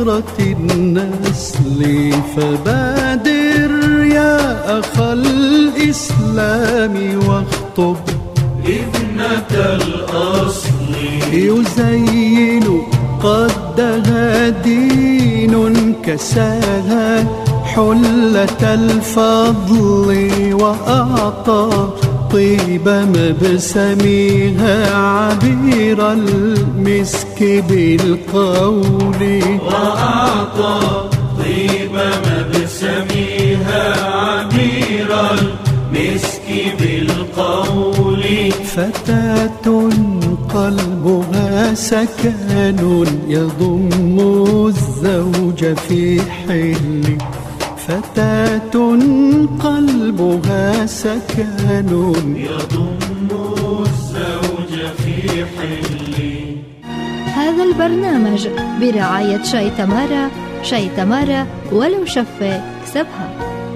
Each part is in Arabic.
ثغرة النسل، فبادر يا أخ الإسلام واخطب ابنة الأصل. يزين قدها دين كساها حلة الفضل، وأعطى طيب مبسمها عبير المسك بالقول. وأعطى طيب مبسمها عبير المسك بالقول. فتاة قلبها سكن يضم الزوج في حل، فتاة قلبها سكن يضم الزوج في حل. هذا البرنامج برعاية شاي تمارا. شاي تمارا ولو شفة كسبها.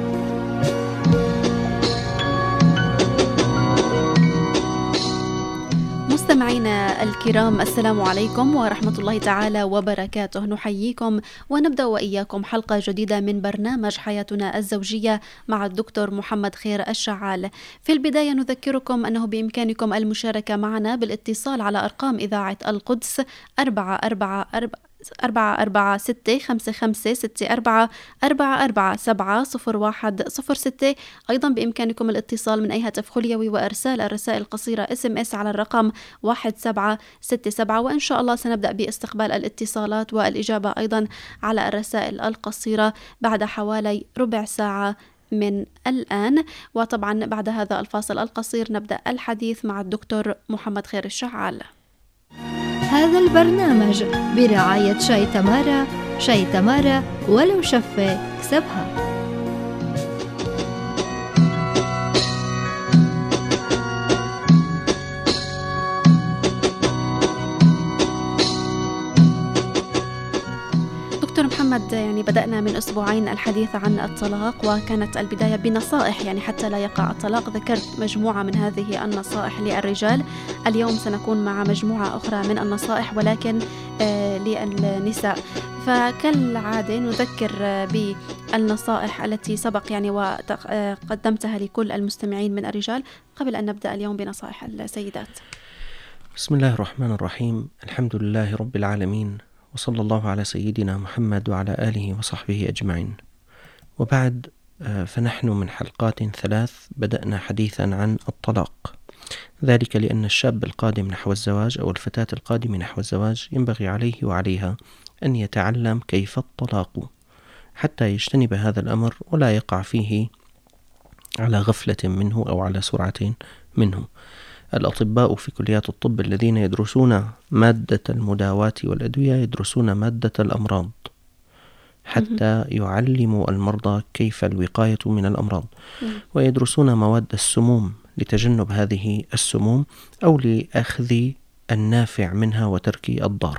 مستمعينا الكرام، السلام عليكم ورحمة الله تعالى وبركاته. نحييكم ونبدأ وإياكم حلقة جديدة من برنامج حياتنا الزوجية مع الدكتور محمد خير الشعال. في البداية نذكركم أنه بإمكانكم المشاركة معنا بالاتصال على أرقام إذاعة القدس 446-5564-44-701-06. أيضا بإمكانكم الاتصال من أي هاتف خليوي وإرسال الرسائل القصيرة SMS على الرقم 1767. وإن شاء الله سنبدأ باستقبال الاتصالات والإجابة أيضا على الرسائل القصيرة بعد حوالي ربع ساعة من الآن. وطبعا بعد هذا الفاصل القصير نبدأ الحديث مع الدكتور محمد خير الشعال. هذا البرنامج برعاية شاي تمارا. شاي تمارا ولو شفة كسبها. دكتور محمد، يعني بدأنا من أسبوعين الحديث عن الطلاق، وكانت البداية بنصائح يعني حتى لا يقع الطلاق. ذكرت مجموعة من هذه النصائح للرجال. اليوم سنكون مع مجموعة أخرى من النصائح ولكن للنساء. فكالعادة نذكر بالنصائح التي سبق يعني وقدمتها لكل المستمعين من الرجال قبل أن نبدأ اليوم بنصائح السيدات. بسم الله الرحمن الرحيم. الحمد لله رب العالمين، وصلى الله على سيدنا محمد وعلى آله وصحبه أجمعين. وبعد، فنحن من حلقات 3 بدأنا حديثا عن الطلاق، ذلك لأن الشاب القادم نحو الزواج أو الفتاة القادمة نحو الزواج ينبغي عليه وعليها أن يتعلم كيف الطلاق حتى يجتنب هذا الأمر ولا يقع فيه على غفلة منه أو على سرعة منه. الأطباء في كليات الطب الذين يدرسون مادة المداواة والأدوية يدرسون مادة الأمراض حتى يعلموا المرضى كيف الوقاية من الأمراض، ويدرسون مواد السموم لتجنب هذه السموم أو لأخذ النافع منها وترك الضار.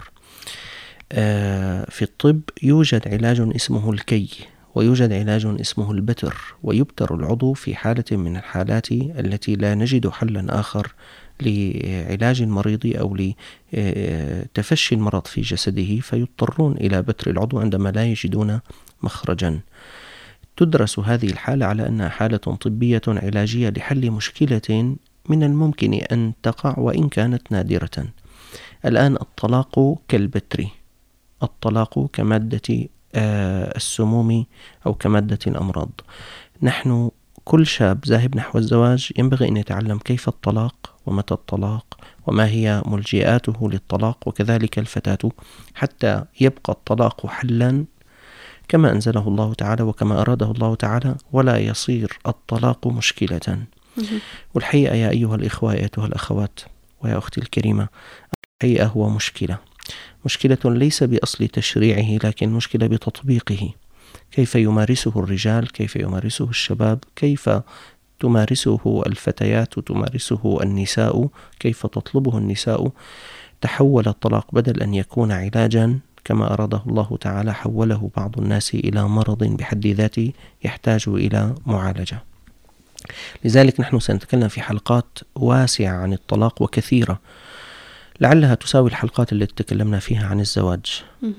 في الطب يوجد علاج اسمه الكي، ويوجد علاج اسمه البتر، ويبتر العضو في حالة من الحالات التي لا نجد حلا آخر لعلاج المريض أو لتفشي المرض في جسده، فيضطرون إلى بتر العضو عندما لا يجدون مخرجا. تدرس هذه الحالة على أنها حالة طبية علاجية لحل مشكلة من الممكن أن تقع وإن كانت نادرة. الآن الطلاق كالبتر، الطلاق كمادة السموم أو كمادة الأمراض. نحن كل شاب ذاهب نحو الزواج ينبغي أن يتعلم كيف الطلاق ومتى الطلاق وما هي ملجئاته للطلاق، وكذلك الفتاة، حتى يبقى الطلاق حلا كما أنزله الله تعالى وكما أراده الله تعالى، ولا يصير الطلاق مشكلة. والحقيقة يا أيها الإخوة أيتها الأخوات ويا أختي الكريمة، الحقيقة هو مشكلة ليس بأصل تشريعه، لكن مشكلة بتطبيقه. كيف يمارسه الرجال، كيف يمارسه الشباب، كيف تمارسه الفتيات وتمارسه النساء، كيف تطلبه النساء. تحول الطلاق بدل أن يكون علاجا كما أراده الله تعالى، حوله بعض الناس إلى مرض بحد ذاته يحتاج إلى معالجة. لذلك نحن سنتكلم في حلقات واسعة عن الطلاق وكثيرة، لعلها تساوي الحلقات التي تكلمنا فيها عن الزواج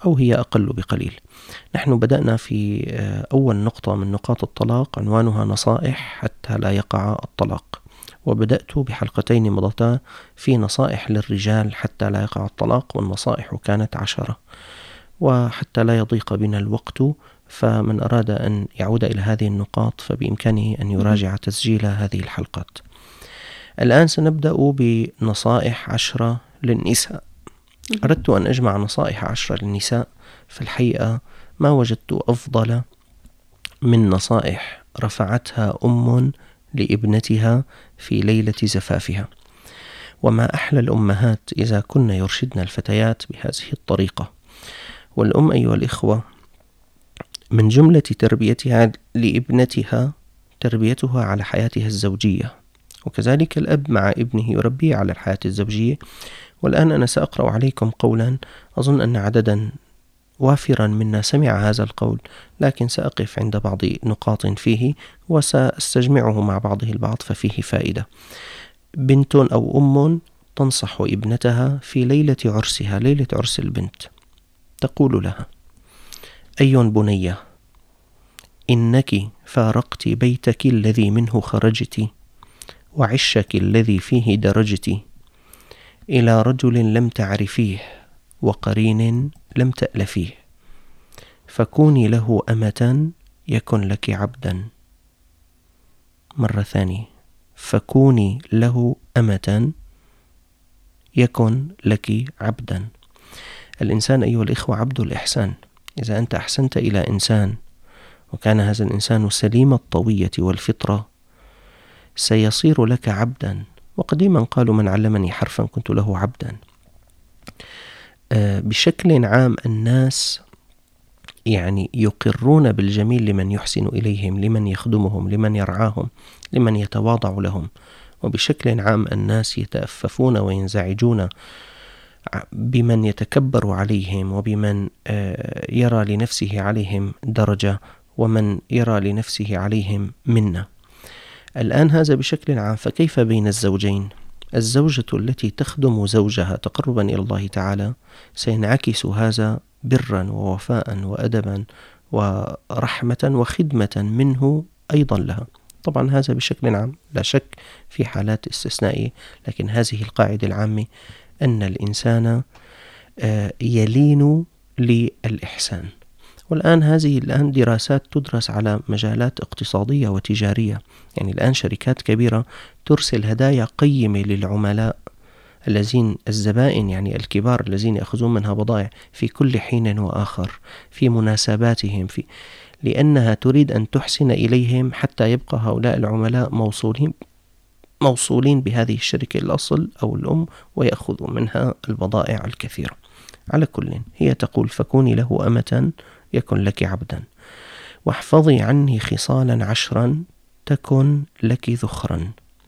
أو هي أقل بقليل. نحن بدأنا في أول نقطة من نقاط الطلاق عنوانها نصائح حتى لا يقع الطلاق، وبدأت بحلقتين مضتا في نصائح للرجال حتى لا يقع الطلاق، والنصائح كانت 10. وحتى لا يضيق بنا الوقت، فمن أراد أن يعود إلى هذه النقاط فبإمكانه أن يراجع تسجيل هذه الحلقات. الآن سنبدأ بنصائح 10 للنساء. أردت أن أجمع نصائح 10 للنساء، في الحقيقة ما وجدت أفضل من نصائح رفعتها أم لابنتها في ليلة زفافها. وما أحلى الأمهات إذا كن يرشدن الفتيات بهذه الطريقة. والأم أيها الإخوة من جملة تربيتها لابنتها تربيتها على حياتها الزوجية، وكذلك الأب مع ابنه يربيه على الحياة الزوجية. والآن أنا سأقرأ عليكم قولا أظن أن عددا وافرا منا سمع هذا القول، لكن سأقف عند بعض نقاط فيه وسأستجمعه مع بعضه البعض ففيه فائدة. بنت أو أم تنصح ابنتها في ليلة عرسها، ليلة عرس البنت، تقول لها: أي بنية، إنك فارقت بيتك الذي منه خرجت، وعشك الذي فيه درجت، إلى رجل لم تعرفيه، وقرين لم تألفيه، فكوني له أمة يكن لك عبدا. مرة ثانية: فكوني له أمة يكن لك عبدا. الإنسان أيها الإخوة عبد الإحسان. إذا أنت أحسنت إلى إنسان وكان هذا الإنسان سليم الطوية والفطرة سيصير لك عبدا. وقديما قالوا: من علمني حرفا كنت له عبدا. بشكل عام الناس يعني يقرون بالجميل لمن يحسن إليهم، لمن يخدمهم، لمن يرعاهم، لمن يتواضع لهم. وبشكل عام الناس يتأففون وينزعجون بمن يتكبر عليهم، وبمن يرى لنفسه عليهم درجة، ومن يرى لنفسه عليهم منة. الآن هذا بشكل عام. فكيف بين الزوجين؟ الزوجة التي تخدم زوجها تقربا إلى الله تعالى سينعكس هذا برا ووفاء وأدبا ورحمة وخدمة منه أيضا لها. طبعا هذا بشكل عام، لا شك في حالات استثنائية، لكن هذه القاعدة العامة أن الإنسان يلين للإحسان. والآن هذه دراسات تدرس على مجالات اقتصادية وتجارية. يعني الآن شركات كبيرة ترسل هدايا قيمة للعملاء الذين الزبائن يعني الكبار الذين يأخذون منها بضائع في كل حين وآخر في مناسباتهم، لأنها تريد أن تحسن إليهم حتى يبقى هؤلاء العملاء موصولين بهذه الشركة الأصل أو الأم ويأخذوا منها البضائع الكثيرة. على كل هي تقول: فكوني له أمة يكن لك عبدا، واحفظي عني خصالا 10 تكن لك ذخرا.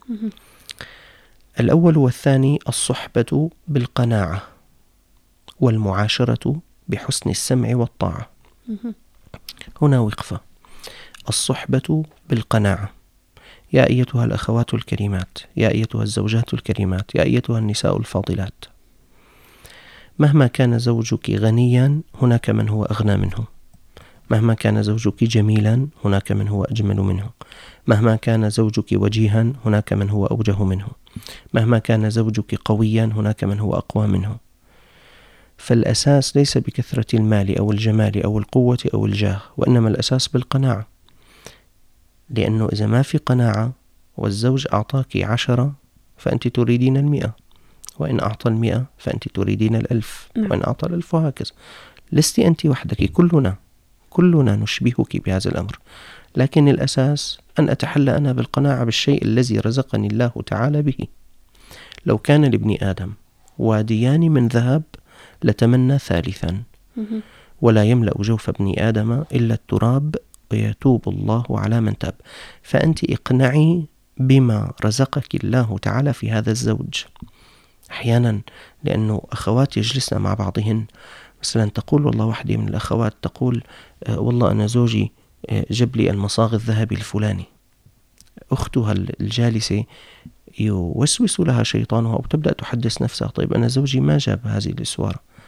الأول والثاني: الصحبة بالقناعة، والمعاشرة بحسن السمع والطاعة. هنا وقفة. الصحبة بالقناعة. يا أيتها الأخوات الكريمات، يا أيتها الزوجات الكريمات، يا أيتها النساء الفاضلات، مهما كان زوجك غنيا هناك من هو أغنى منه، مهما كان زوجك جميلا هناك من هو أجمل منه، مهما كان زوجك وجيها هناك من هو أوجه منه، مهما كان زوجك قويا هناك من هو أقوى منه. فالأساس ليس بكثرة المال أو الجمال أو القوة أو الجاه، وإنما الأساس بالقناعة. لأنه إذا ما في قناعة والزوج أعطاك 10 فأنت تريدين 100، وإن أعطى 100 فأنت تريدين 1000، وإن أعطى 1000 وهكذا. لست أنت وحدك، كلنا نشبهك بهذا الأمر. لكن الأساس أن أتحلى أنا بالقناعة بالشيء الذي رزقني الله تعالى به. لو كان لابن آدم واديان من ذهب لتمنى ثالثا، ولا يملأ جوف ابن آدم إلا التراب ويتوب الله على من تاب. فأنت اقنعي بما رزقك الله تعالى في هذا الزوج. أحيانا لأنه أخوات يجلسن مع بعضهن، مثلا تقول والله واحدة من الأخوات تقول والله أنا زوجي جاب لي المصاغ الذهبي الفلاني. أختها الجالسة يوسوس لها شيطانها وتبدأ تحدث نفسها: طيب أنا زوجي ما جاب هذه الإسوارة،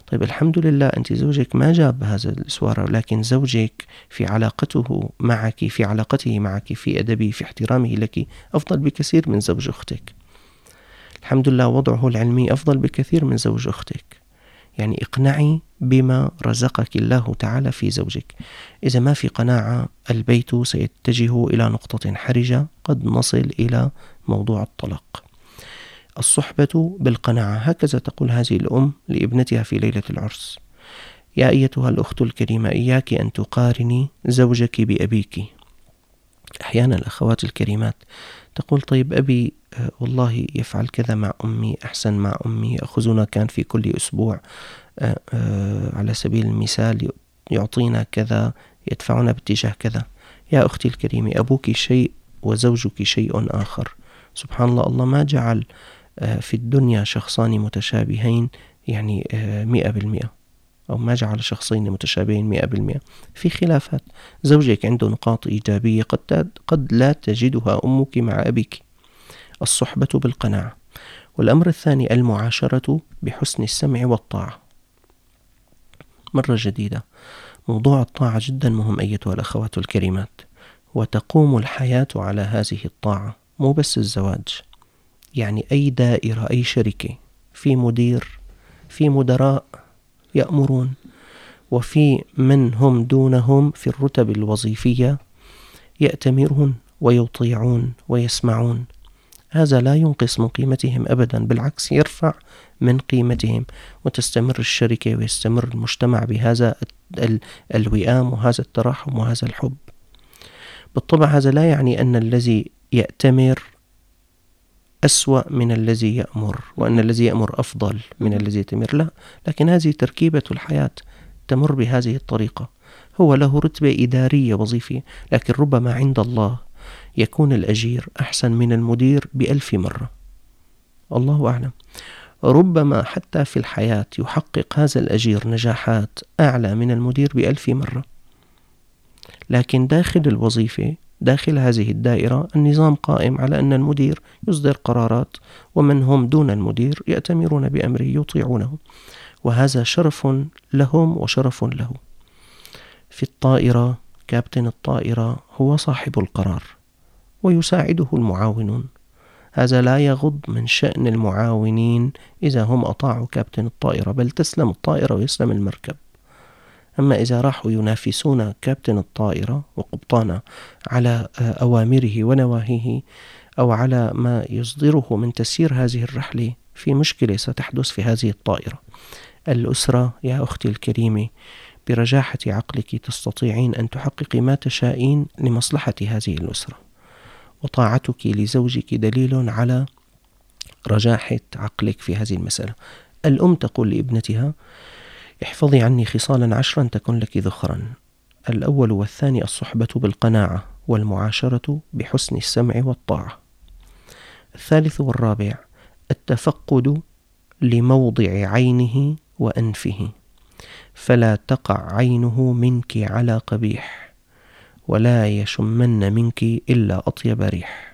طيب الحمد لله أنت زوجك ما جاب هذا الإسوارة، لكن زوجك في علاقته معك، في علاقته معك، في أدبه، في احترامه لك أفضل بكثير من زوج أختك. الحمد لله وضعه العلمي أفضل بكثير من زوج أختك. يعني اقنعي بما رزقك الله تعالى في زوجك. إذا ما في قناعة البيت سيتجه إلى نقطة حرجة، قد نصل إلى موضوع الطلاق. الصحبة بالقناعة، هكذا تقول هذه الأم لابنتها في ليلة العرس: يا أيتها الأخت الكريمة، إياك أن تقارني زوجك بأبيك. أحيانا الأخوات الكريمات تقول: طيب أبي والله يفعل كذا مع أمي، أحسن مع أمي، يأخذنا كان في كل أسبوع على سبيل المثال يعطينا كذا، يدفعنا باتجاه كذا. يا أختي الكريمة، أبوك شيء وزوجك شيء آخر. سبحان الله، الله ما جعل في الدنيا شخصان متشابهين يعني 100%، أو ما جعل شخصين متشابهين 100%. في خلافات. زوجك عنده نقاط إيجابية قد لا تجدها أمك مع أبيك. الصحبة بالقناعة. والأمر الثاني المعاشرة بحسن السمع والطاعة. مرة جديدة، موضوع الطاعة جدا مهم أيتها الأخوات الكريمات، وتقوم الحياة على هذه الطاعة، مو بس الزواج. يعني أي دائرة، أي شركة، في مدير، في مدراء يأمرون، وفي من هم دونهم في الرتب الوظيفية يأتمرون ويطيعون ويسمعون. هذا لا ينقص من قيمتهم أبدا، بالعكس يرفع من قيمتهم، وتستمر الشركة ويستمر المجتمع بهذا الوئام وهذا التراحم وهذا الحب. بالطبع هذا لا يعني أن الذي يأتمر أسوأ من الذي يأمر، وأن الذي يأمر أفضل من الذي يأتمر، لا، لكن هذه تركيبة الحياة تمر بهذه الطريقة. هو له رتبة إدارية وظيفية، لكن ربما عند الله يكون الأجير أحسن من المدير ب1000 مرة، الله أعلم. ربما حتى في الحياة يحقق هذا الأجير نجاحات أعلى من المدير ب1000 مرة، لكن داخل الوظيفة، داخل هذه الدائرة، النظام قائم على أن المدير يصدر قرارات، ومن هم دون المدير يأتمرون بأمره، يطيعونه، وهذا شرف لهم وشرف له. في الطائرة كابتن الطائرة هو صاحب القرار ويساعده المعاونون. هذا لا يغض من شأن المعاونين إذا هم أطاعوا كابتن الطائرة، بل تسلم الطائرة ويسلم المركب. أما إذا راحوا ينافسون كابتن الطائرة وقبطانه على أوامره ونواهيه، أو على ما يصدره من تسيير هذه الرحلة، في مشكلة ستحدث في هذه الطائرة. الأسرة يا أختي الكريمة، برجاحة عقلك تستطيعين أن تحققي ما تشائين لمصلحة هذه الأسرة، وطاعتك لزوجك دليل على رجاحة عقلك في هذه المسألة. الأم تقول لابنتها: احفظي عني خصالا 10 تكن لك ذخرا. الأول والثاني الصحبة بالقناعة، والمعاشرة بحسن السمع والطاعة. الثالث والرابع التفقد لموضع عينه وأنفه، فلا تقع عينه منك على قبيح، ولا يشمن منك إلا أطيب ريح.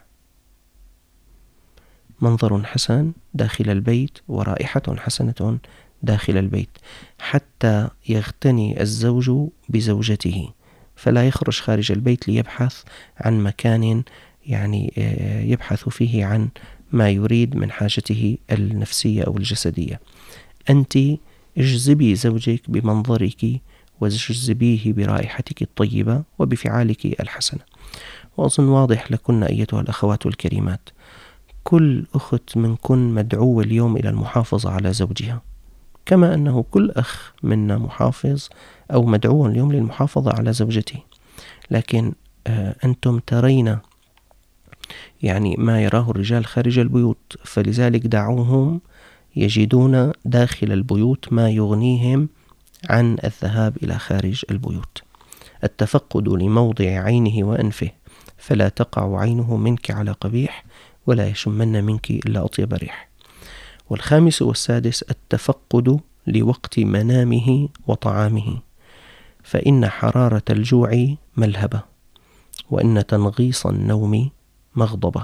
منظر حسن داخل البيت ورائحة حسنة داخل البيت، حتى يغتني الزوج بزوجته، فلا يخرج خارج البيت ليبحث عن مكان يعني يبحث فيه عن ما يريد من حاجته النفسية أو الجسدية. أنت اجذبي زوجك بمنظرك، واجذبيه برائحتك الطيبة وبفعالك الحسنة. وأظن واضح لكن أيتها الأخوات الكريمات، كل أخت منكن مدعوة اليوم إلى المحافظة على زوجها، كما أنه كل أخ منا محافظ أو مدعو اليوم للمحافظة على زوجته. لكن أنتم ترين يعني ما يراه الرجال خارج البيوت، فلذلك دعوهم يجدون داخل البيوت ما يغنيهم عن الذهاب إلى خارج البيوت. التفقد لموضع عينه وأنفه، فلا تقع عينه منك على قبيح، ولا يشمن منك إلا أطيب ريح. والخامس والسادس التفقد لوقت منامه وطعامه، فإن حرارة الجوع ملهبة، وإن تنغيص النوم مغضبة.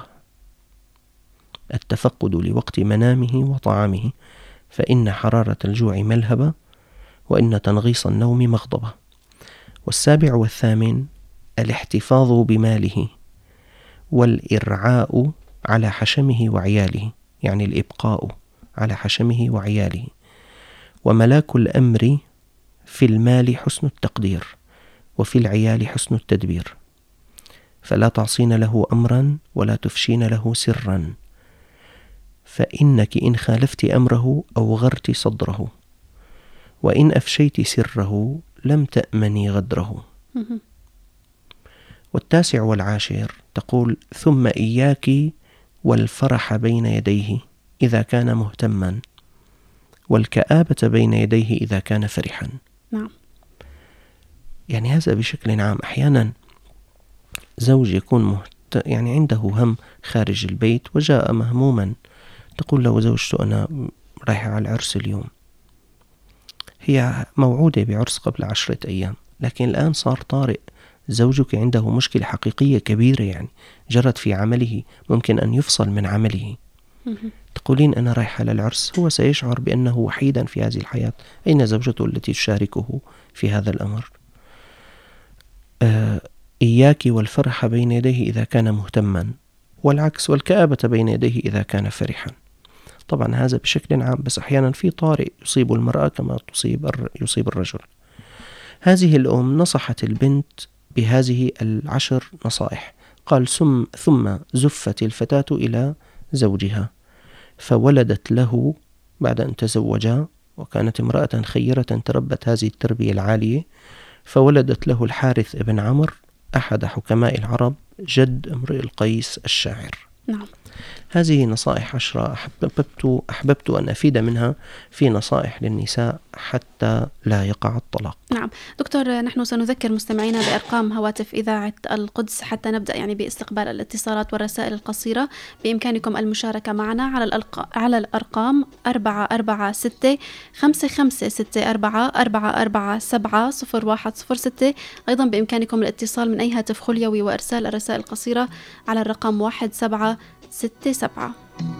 التفقد لوقت منامه وطعامه، فإن حرارة الجوع ملهبة، وإن تنغيص النوم مغضبة. والسابع والثامن الاحتفاظ بماله والإرعاء على حشمه وعياله، يعني الإبقاء على حشمه وعياله. وملاك الأمر في المال حسن التقدير، وفي العيال حسن التدبير، فلا تعصين له أمرا ولا تفشين له سرا، فإنك إن خالفت أمره أوغرت صدره، وإن أفشيت سره لم تأمني غدره. والتاسع والعاشر تقول: ثم إياك والفرح بين يديه إذا كان مهتما، والكآبة بين يديه إذا كان فرحا. نعم. يعني هذا بشكل عام. أحيانا زوج يكون يعني عنده هم خارج البيت وجاء مهموما، تقول له زوجته: أنا رايحة على العرس اليوم. هي موعودة بعرس قبل 10 أيام، لكن الآن صار طارئ، زوجك عنده مشكلة حقيقية كبيرة يعني جرت في عمله، ممكن أن يفصل من عمله. تقولين أنا رايحة للعرس، هو سيشعر بأنه وحيدا في هذه الحياة، أين زوجته التي تشاركه في هذا الأمر؟ إياك والفرح بين يديه إذا كان مهتما، والعكس، والكآبة بين يديه إذا كان فرحا. طبعا هذا بشكل عام، بس أحيانا في طارئ يصيب المرأة كما يصيب الرجل. هذه الأم نصحت البنت بهذه 10 نصائح. قال: ثم زفت الفتاة إلى زوجها فولدت له بعد أن تزوجا، وكانت امرأة خيرة تربت هذه التربية العالية، فولدت له الحارث ابن عمرو أحد حكماء العرب جد امرئ القيس الشاعر. نعم. هذه نصائح 10 أحببت أن أفيد منها في نصائح للنساء حتى لا يقع الطلاق. نعم دكتور، نحن سنذكر مستمعينا بأرقام هواتف إذاعة القدس حتى نبدأ يعني باستقبال الاتصالات والرسائل القصيرة. بإمكانكم المشاركة معنا على الأرقام 446 5564 447 0106. أيضا بإمكانكم الاتصال من أي هاتف خليوي وإرسال الرسائل القصيرة على الرقم 1767.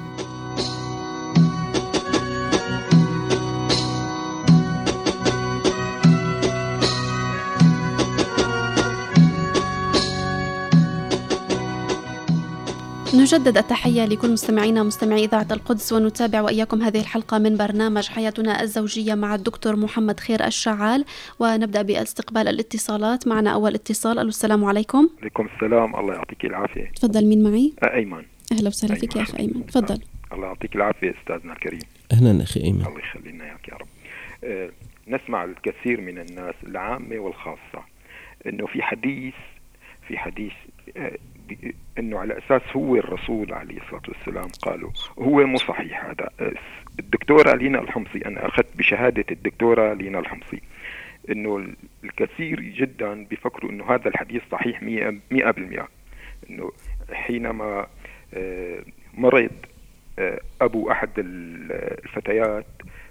نجدد التحية لكل مستمعينا مستمعي إذاعة القدس، ونتابع وإياكم هذه الحلقة من برنامج حياتنا الزوجية مع الدكتور محمد خير الشعال، ونبدأ باستقبال الاتصالات. معنا أول اتصال. السلام عليكم. عليكم السلام، الله يعطيك العافية. تفضل، مين معي؟ أيمن. أهلا وسهلا فيك يا أخي أيمن، تفضل. الله يعطيك العافية أستاذنا الكريم. أهلا أخي أيمن. الله يخلينا إياك يا رب. نسمع الكثير من الناس العامة والخاصة إنه في حديث إنه على أساس هو الرسول عليه الصلاة والسلام قالوا، هو مو صحيح هذا. الدكتورة لينا الحمصي، أنا أخذت بشهادة الدكتورة لينا الحمصي، إنه الكثير جدا بيفكروا إنه هذا الحديث صحيح 100%. إنه حينما مرض أبو أحد الفتيات،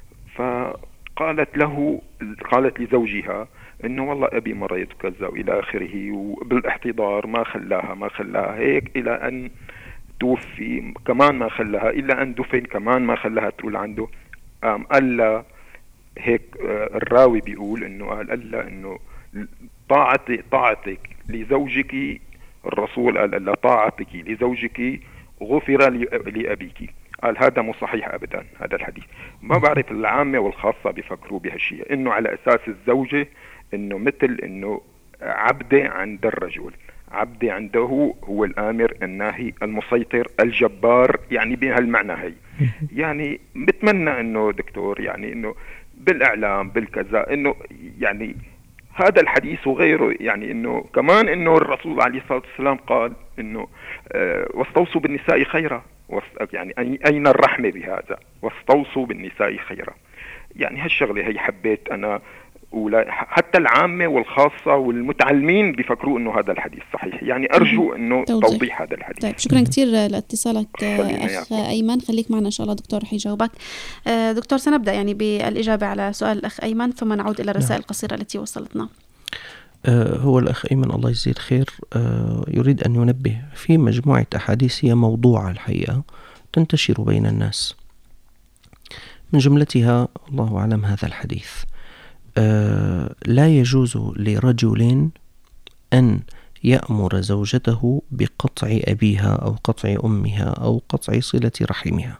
قالت لزوجها إنه والله أبي مريض وكذا وإلى آخره، وبالاحتضار ما خلاها هيك إلى أن توفي، كمان ما خلاها إلا أن دفن، كمان ما خلاها تقول عنده. ألا هيك الراوي بيقول إنه قال ألا إنه طاعتك لزوجك، الرسول قال ألا طاعتك لزوجك غفر لأبيك. قال هذا مو صحيح أبدا هذا الحديث. ما بعرف العامة والخاصة بيفكروا بهالشيء، إنه على أساس الزوجة إنه مثل إنه عبدة عند الرجل، عبدة عنده هو الآمر الناهي المسيطر الجبار، يعني بهالمعنى هي. يعني بتمنى إنه دكتور يعني إنه بالإعلام بالكذا إنه يعني هذا الحديث وغيره، يعني إنه كمان إنه الرسول عليه الصلاة والسلام قال إنه واستوصوا بالنساء خيرا، يعني أين الرحمة بهذا؟ واستوصوا بالنساء خيرا. يعني هالشغلة هي حبيت أنا حتى العامة والخاصة والمتعلمين بيفكروا إنه هذا الحديث صحيح. يعني أرجو إنه توضيح هذا الحديث. طيب شكرا كثير لاتصالك أخ أيمن، خليك معنا إن شاء الله دكتور رح يجاوبك. دكتور سنبدأ يعني بالإجابة على سؤال الأخ أيمن، ثم نعود إلى الرسائل القصيرة التي وصلتنا. هو الأخ أيمن الله يجزيه الخير يريد أن ينبه في مجموعة أحاديث هي موضوعة الحقيقة تنتشر بين الناس، من جملتها الله أعلم هذا الحديث. لا يجوز لرجل أن يأمر زوجته بقطع أبيها أو قطع أمها أو قطع صلة رحمها.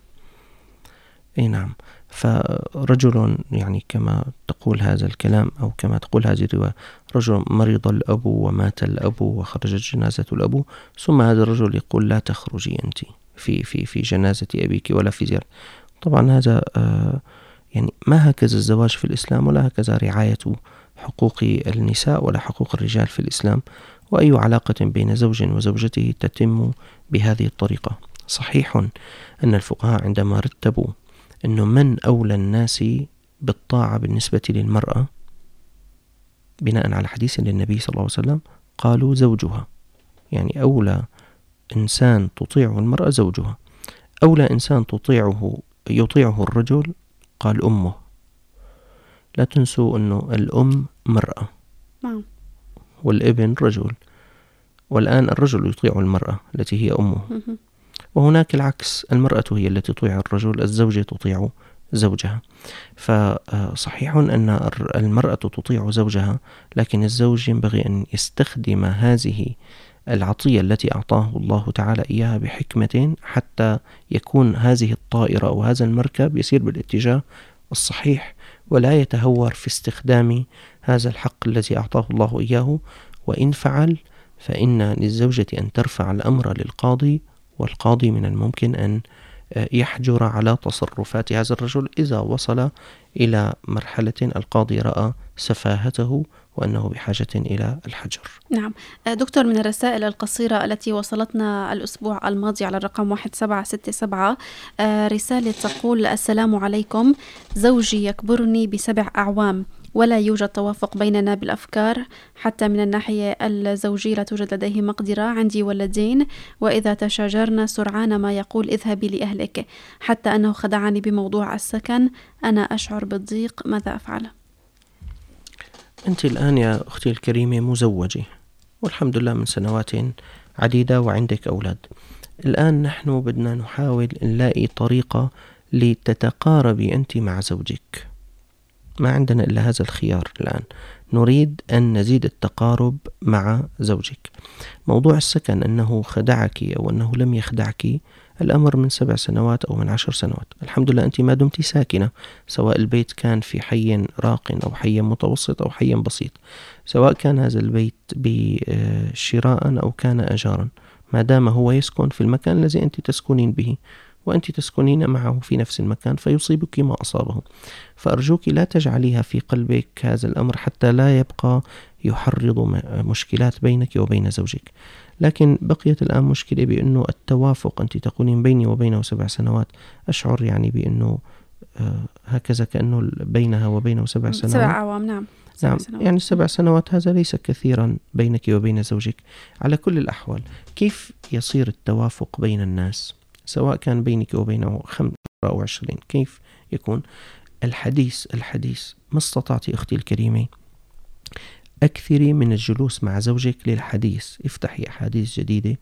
أي نعم. فرجل يعني كما تقول هذا الكلام أو كما تقول هذه الرواية، رجل مرض الأب ومات الأب وخرجت جنازة الأب، ثم هذا الرجل يقول لا تخرجي أنت في جنازة أبيك ولا في زيارة. طبعا هذا يعني ما هكذا الزواج في الإسلام، ولا هكذا رعاية حقوق النساء ولا حقوق الرجال في الإسلام. وأي علاقة بين زوج وزوجته تتم بهذه الطريقة. صحيح أن الفقهاء عندما رتبوا أنه من أولى الناس بالطاعة بالنسبة للمرأة بناء على حديث للنبي صلى الله عليه وسلم، قالوا زوجها. يعني أولى إنسان تطيعه المرأة زوجها. أولى إنسان يطيعه الرجل قال أمه. لا تنسوا أنه الأم مرأة والابن رجل، والآن الرجل يطيع المرأة التي هي أمه. وهناك العكس، المرأة هي التي تطيع الرجل، الزوجة تطيع زوجها. فصحيح أن المرأة تطيع زوجها، لكن الزوج ينبغي أن يستخدم هذه العطية التي أعطاه الله تعالى إياها بحكمة، حتى يكون هذه الطائرة أو هذا المركب يسير بالاتجاه الصحيح، ولا يتهور في استخدام هذا الحق الذي أعطاه الله إياه. وإن فعل فإن للزوجة أن ترفع الأمر للقاضي، والقاضي من الممكن أن يحجر على تصرفات هذا الرجل إذا وصل إلى مرحلة القاضي رأى سفاهته وأنه بحاجة إلى الحجر. نعم دكتور، من الرسائل القصيرة التي وصلتنا الأسبوع الماضي على الرقم 1767 رسالة تقول: السلام عليكم، زوجي يكبرني ب7 أعوام ولا يوجد توافق بيننا بالأفكار، حتى من الناحية الزوجية لا توجد لديه مقدرة. عندي ولدين، وإذا تشاجرنا سرعان ما يقول اذهبي لأهلك، حتى أنه خدعني بموضوع السكن. أنا أشعر بالضيق، ماذا أفعل؟ أنت الآن يا أختي الكريمة مزوجة والحمد لله من سنوات عديدة وعندك أولاد. الآن نحن بدنا نحاول نلاقي طريقة لتتقاربي أنت مع زوجك. ما عندنا إلا هذا الخيار الآن. نريد أن نزيد التقارب مع زوجك. موضوع السكن أنه خدعك أو أنه لم يخدعك، الأمر من 7 سنوات أو من 10 سنوات. الحمد لله أنت ما دمت ساكنة، سواء البيت كان في حي راق أو حي متوسط أو حي بسيط، سواء كان هذا البيت بشراء أو كان أجارا، ما دام هو يسكن في المكان الذي أنت تسكنين به وأنت تسكنين معه في نفس المكان فيصيبك ما أصابه. فأرجوك لا تجعليها في قلبك هذا الأمر حتى لا يبقى يحرض مشكلات بينك وبين زوجك. لكن بقيت الآن مشكلة بأنه التوافق، أنت تقولين بيني وبينه 7 سنوات، أشعر يعني بأنه هكذا كأنه بينها وبينه 7 سنوات. 7 أعوام. نعم. نعم، يعني 7 سنوات هذا ليس كثيرا بينك وبين زوجك. على كل الأحوال كيف يصير التوافق بين الناس، سواء كان بينك وبينه 5 أو 20، كيف يكون الحديث ما استطعتي أختي الكريمة أكثري من الجلوس مع زوجك للحديث. افتحي أحاديث جديدة،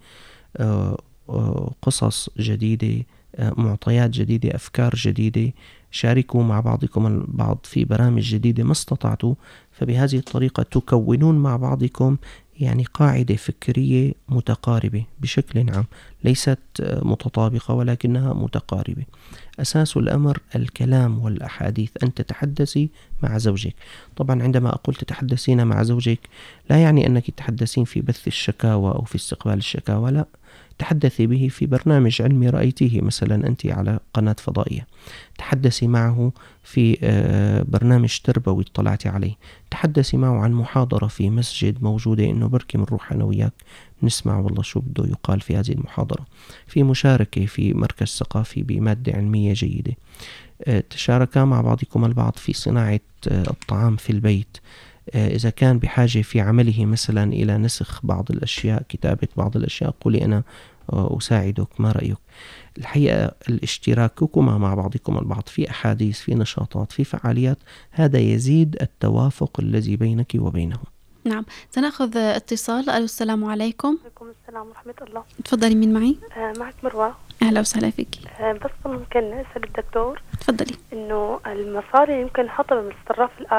قصص جديدة، معطيات جديدة، أفكار جديدة، شاركوا مع بعضكم البعض في برامج جديدة ما استطعتوا. فبهذه الطريقة تكونون مع بعضكم يعني قاعدة فكرية متقاربة بشكل عام، ليست متطابقة ولكنها متقاربة. أساس الأمر الكلام والأحاديث، أن تتحدثي مع زوجك. طبعا عندما أقول تتحدثين مع زوجك لا يعني أنك تتحدثين في بث الشكاوى أو في استقبال الشكاوى، لا، تحدثي به في برنامج علمي رأيتيه مثلا أنت على قناة فضائية، تحدثي معه في برنامج تربوي اطلعتي عليه، تحدثي معه عن محاضرة في مسجد موجودة إنه بركي بنروح أنا وياك نسمع والله شو بده يقال في هذه المحاضرة، في مشاركة في مركز ثقافي بمادة علمية جيدة، تشاركا مع بعضكم البعض في صناعة الطعام في البيت، إذا كان بحاجة في عمله مثلا إلى نسخ بعض الأشياء، كتابة بعض الأشياء، قولي أنا أساعدك، ما رأيك؟ الحقيقة الاشتراككما مع بعضكم البعض في أحاديث، في نشاطات، في فعاليات، هذا يزيد التوافق الذي بينك وبينهم. نعم، سنأخذ اتصال. ألو، السلام عليكم. وعليكم السلام ورحمة الله. تفضلي، مين معي؟ معك مروة. أهلا وسهلا فيك. بس ممكن أسأل الدكتور؟ تفضلي. إنه المصاري يمكن نحطها بالصراف الآلي،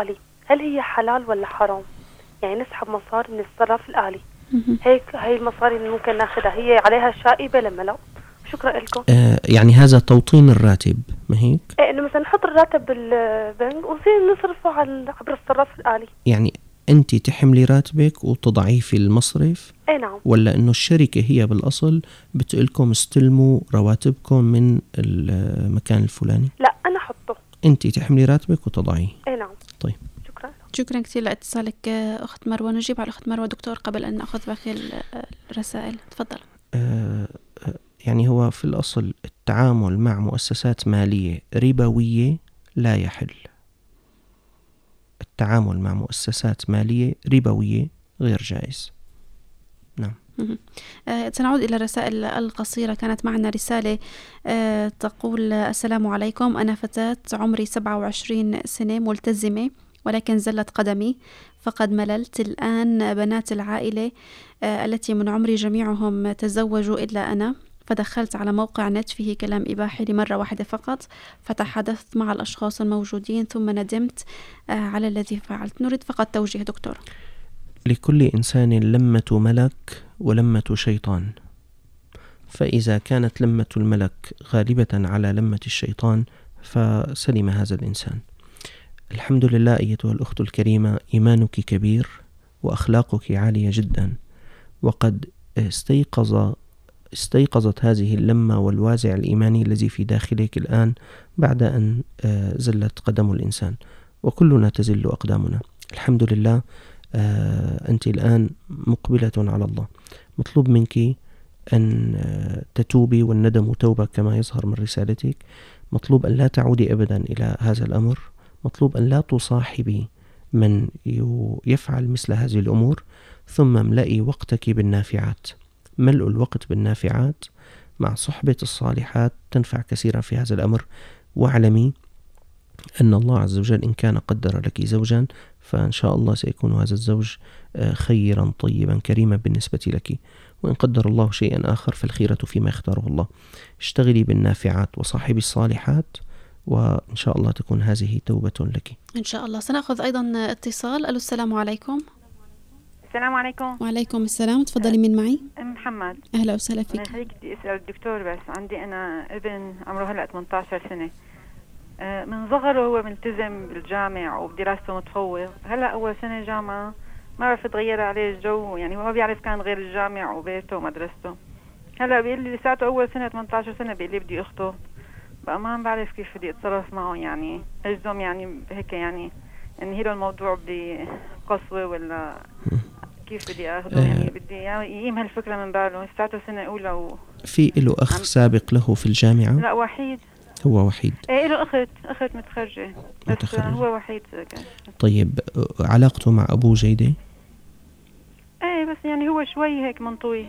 هل هي حلال ولا حرام؟ يعني نسحب مصاري من الصراف الآلي، هي المصاري اللي ممكن ناخدها هي عليها شائبة لما لا؟ شكرا لكم. يعني هذا توطين الراتب، ما هيك؟ إنه مثلا نحط الراتب بالبنك ونصير نصرفه عبر الصراف الآلي. يعني أنت تحملي راتبك وتضعيه في المصرف؟ اي نعم. ولا إنه الشركة هي بالأصل بتقولكم استلموا رواتبكم من المكان الفلاني؟ لا، أنا حطه. أنت تحملي راتبك وتضعيه؟ اي نعم. طيب، شكرا كثير لاتصالك أخت مروة. نجيب على أخت مروة دكتور قبل أن نأخذ باقي الرسائل. تفضل. يعني هو في الأصل التعامل مع مؤسسات مالية ربوية لا يحل. التعامل مع مؤسسات مالية ربوية غير جائز. نعم. سنعود إلى الرسائل القصيرة. كانت معنا رسالة تقول: السلام عليكم، أنا فتاة عمري 27 سنة ملتزمة، ولكن زلت قدمي، فقد مللت. الآن بنات العائلة التي من عمري جميعهم تزوجوا إلا أنا، فدخلت على موقع نت فيه كلام إباحي لمرة واحدة فقط، فتحدثت مع الأشخاص الموجودين ثم ندمت على الذي فعلت. نريد فقط توجيه دكتور. لكل إنسان لمة ملك ولمة شيطان، فإذا كانت لمة الملك غالبة على لمة الشيطان فسلم هذا الإنسان. الحمد لله أيتها الأخت الكريمة، إيمانك كبير وأخلاقك عالية جدا، وقد استيقظت هذه اللمة والوازع الإيماني الذي في داخلك الآن بعد أن زلت قدم الإنسان، وكلنا تزل أقدامنا. الحمد لله أنت الآن مقبلة على الله. مطلوب منك أن تتوبي، والندم توبة كما يظهر من رسالتك. مطلوب أن لا تعودي أبدا إلى هذا الأمر. مطلوب أن لا تصاحبي من يفعل مثل هذه الأمور. ثم املئي وقتك بالنافعات. ملء الوقت بالنافعات مع صحبة الصالحات تنفع كثيرا في هذا الأمر. واعلمي أن الله عز وجل إن كان قدر لك زوجا فإن شاء الله سيكون هذا الزوج خيرا طيبا كريما بالنسبة لك، وإن قدر الله شيئا آخر فالخيرة فيما يختاره الله. اشتغلي بالنافعات وصاحبي الصالحات، وإن شاء الله تكون هذه توبة لك إن شاء الله. سنأخذ أيضا اتصال. ألو، السلام عليكم. السلام عليكم. وعليكم السلام. تفضلي، من معي؟ محمد. أهلا وسهلا فيك. أنا بدي أسأل الدكتور، بس عندي أنا ابن عمره هلأ 18 سنة، من صغره هو ملتزم بالجامع وبدراسته متفوق. هلأ أول سنة جامعة ما بعرف تغير عليه الجو، يعني هو ما بيعرف كان غير الجامع وبيته ومدرسته. هلأ بيقول لي لساته أول سنة 18 سنة بيقول لي بدي أخطب، بقى ما بعرف كيف بدي أتصرف معه، يعني أجزم يعني هيك، يعني انهي له الموضوع بقسوة ولا كيف بدي أخذه؟ يعني بدي يقيم هالفكرة من باله. لساته سنة أولى في له أخ سابق له في الجامعة؟ لا، وحيد. هو وحيد؟ ايه، له أخت متخرجة، بس هو وحيد. طيب علاقته مع أبوه جيدة؟ ايه، بس يعني هو شوي هيك منطوي.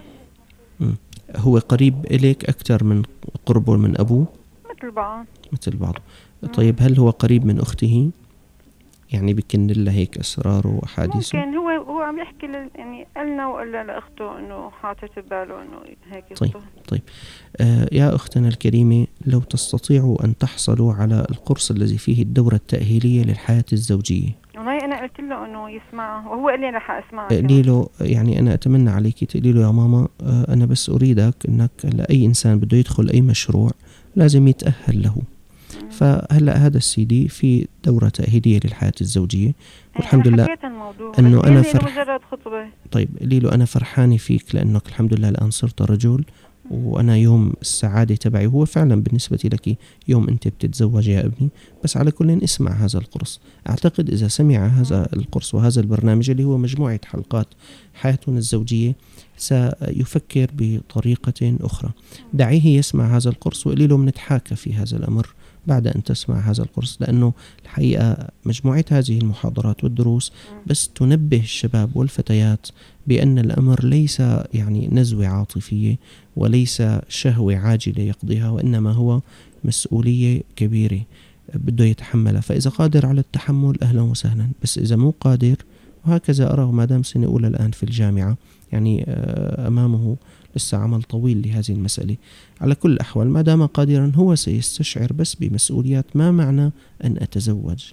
هو قريب إليك أكثر من قربه من أبوه؟ مثل بعض. طيب هل هو قريب من أخته؟ يعني بكن لها هيك أسراره وأحاديثه؟ ممكن هو عم يحكي يعني قالنا وقال لأخته إنه حاطط بباله إنه هيك يخطب. طيب يا أختنا الكريمة، لو تستطيعوا أن تحصلوا على القرص الذي فيه الدورة التأهيلية للحياة الزوجية. والله أنا قلت له إنه يسمعه، وهو قال لي رح أسمعه. قلي له يعني أنا أتمنى عليك تقولي له يا ماما أنا بس أريدك إنك لأي إنسان بده يدخل أي مشروع لازم يتأهل له. فهلا هذا السيدي في دورة تأهيلية للحياة الزوجية، والحمد لله أنه أنا طيب قلي له أنا فرحانة فيك لأنك الحمد لله الآن صرت رجل، وأنا يوم السعادة تبعي هو فعلا بالنسبة لك يوم أنت بتتزوج يا ابني. بس على كل اسمع هذا القرص. أعتقد إذا سمع هذا القرص وهذا البرنامج اللي هو مجموعة حلقات حياتنا الزوجية سيفكر بطريقة أخرى. دعيه يسمع هذا القرص وقلي له منتحاكى في هذا الأمر بعد أن تسمع هذا القرص، لأنه الحقيقة مجموعة هذه المحاضرات والدروس بس تنبه الشباب والفتيات بأن الأمر ليس يعني نزوة عاطفية وليس شهوة عاجلة يقضيها، وإنما هو مسؤولية كبيرة بده يتحملها. فإذا قادر على التحمل أهلا وسهلا، بس إذا مو قادر، وهكذا أراه ما دام سنة أولى الآن في الجامعة، يعني أمامه لسه عمل طويل لهذه المسألة. على كل الأحوال ما دام قادرا هو سيستشعر بس بمسؤوليات ما معنى أن أتزوج.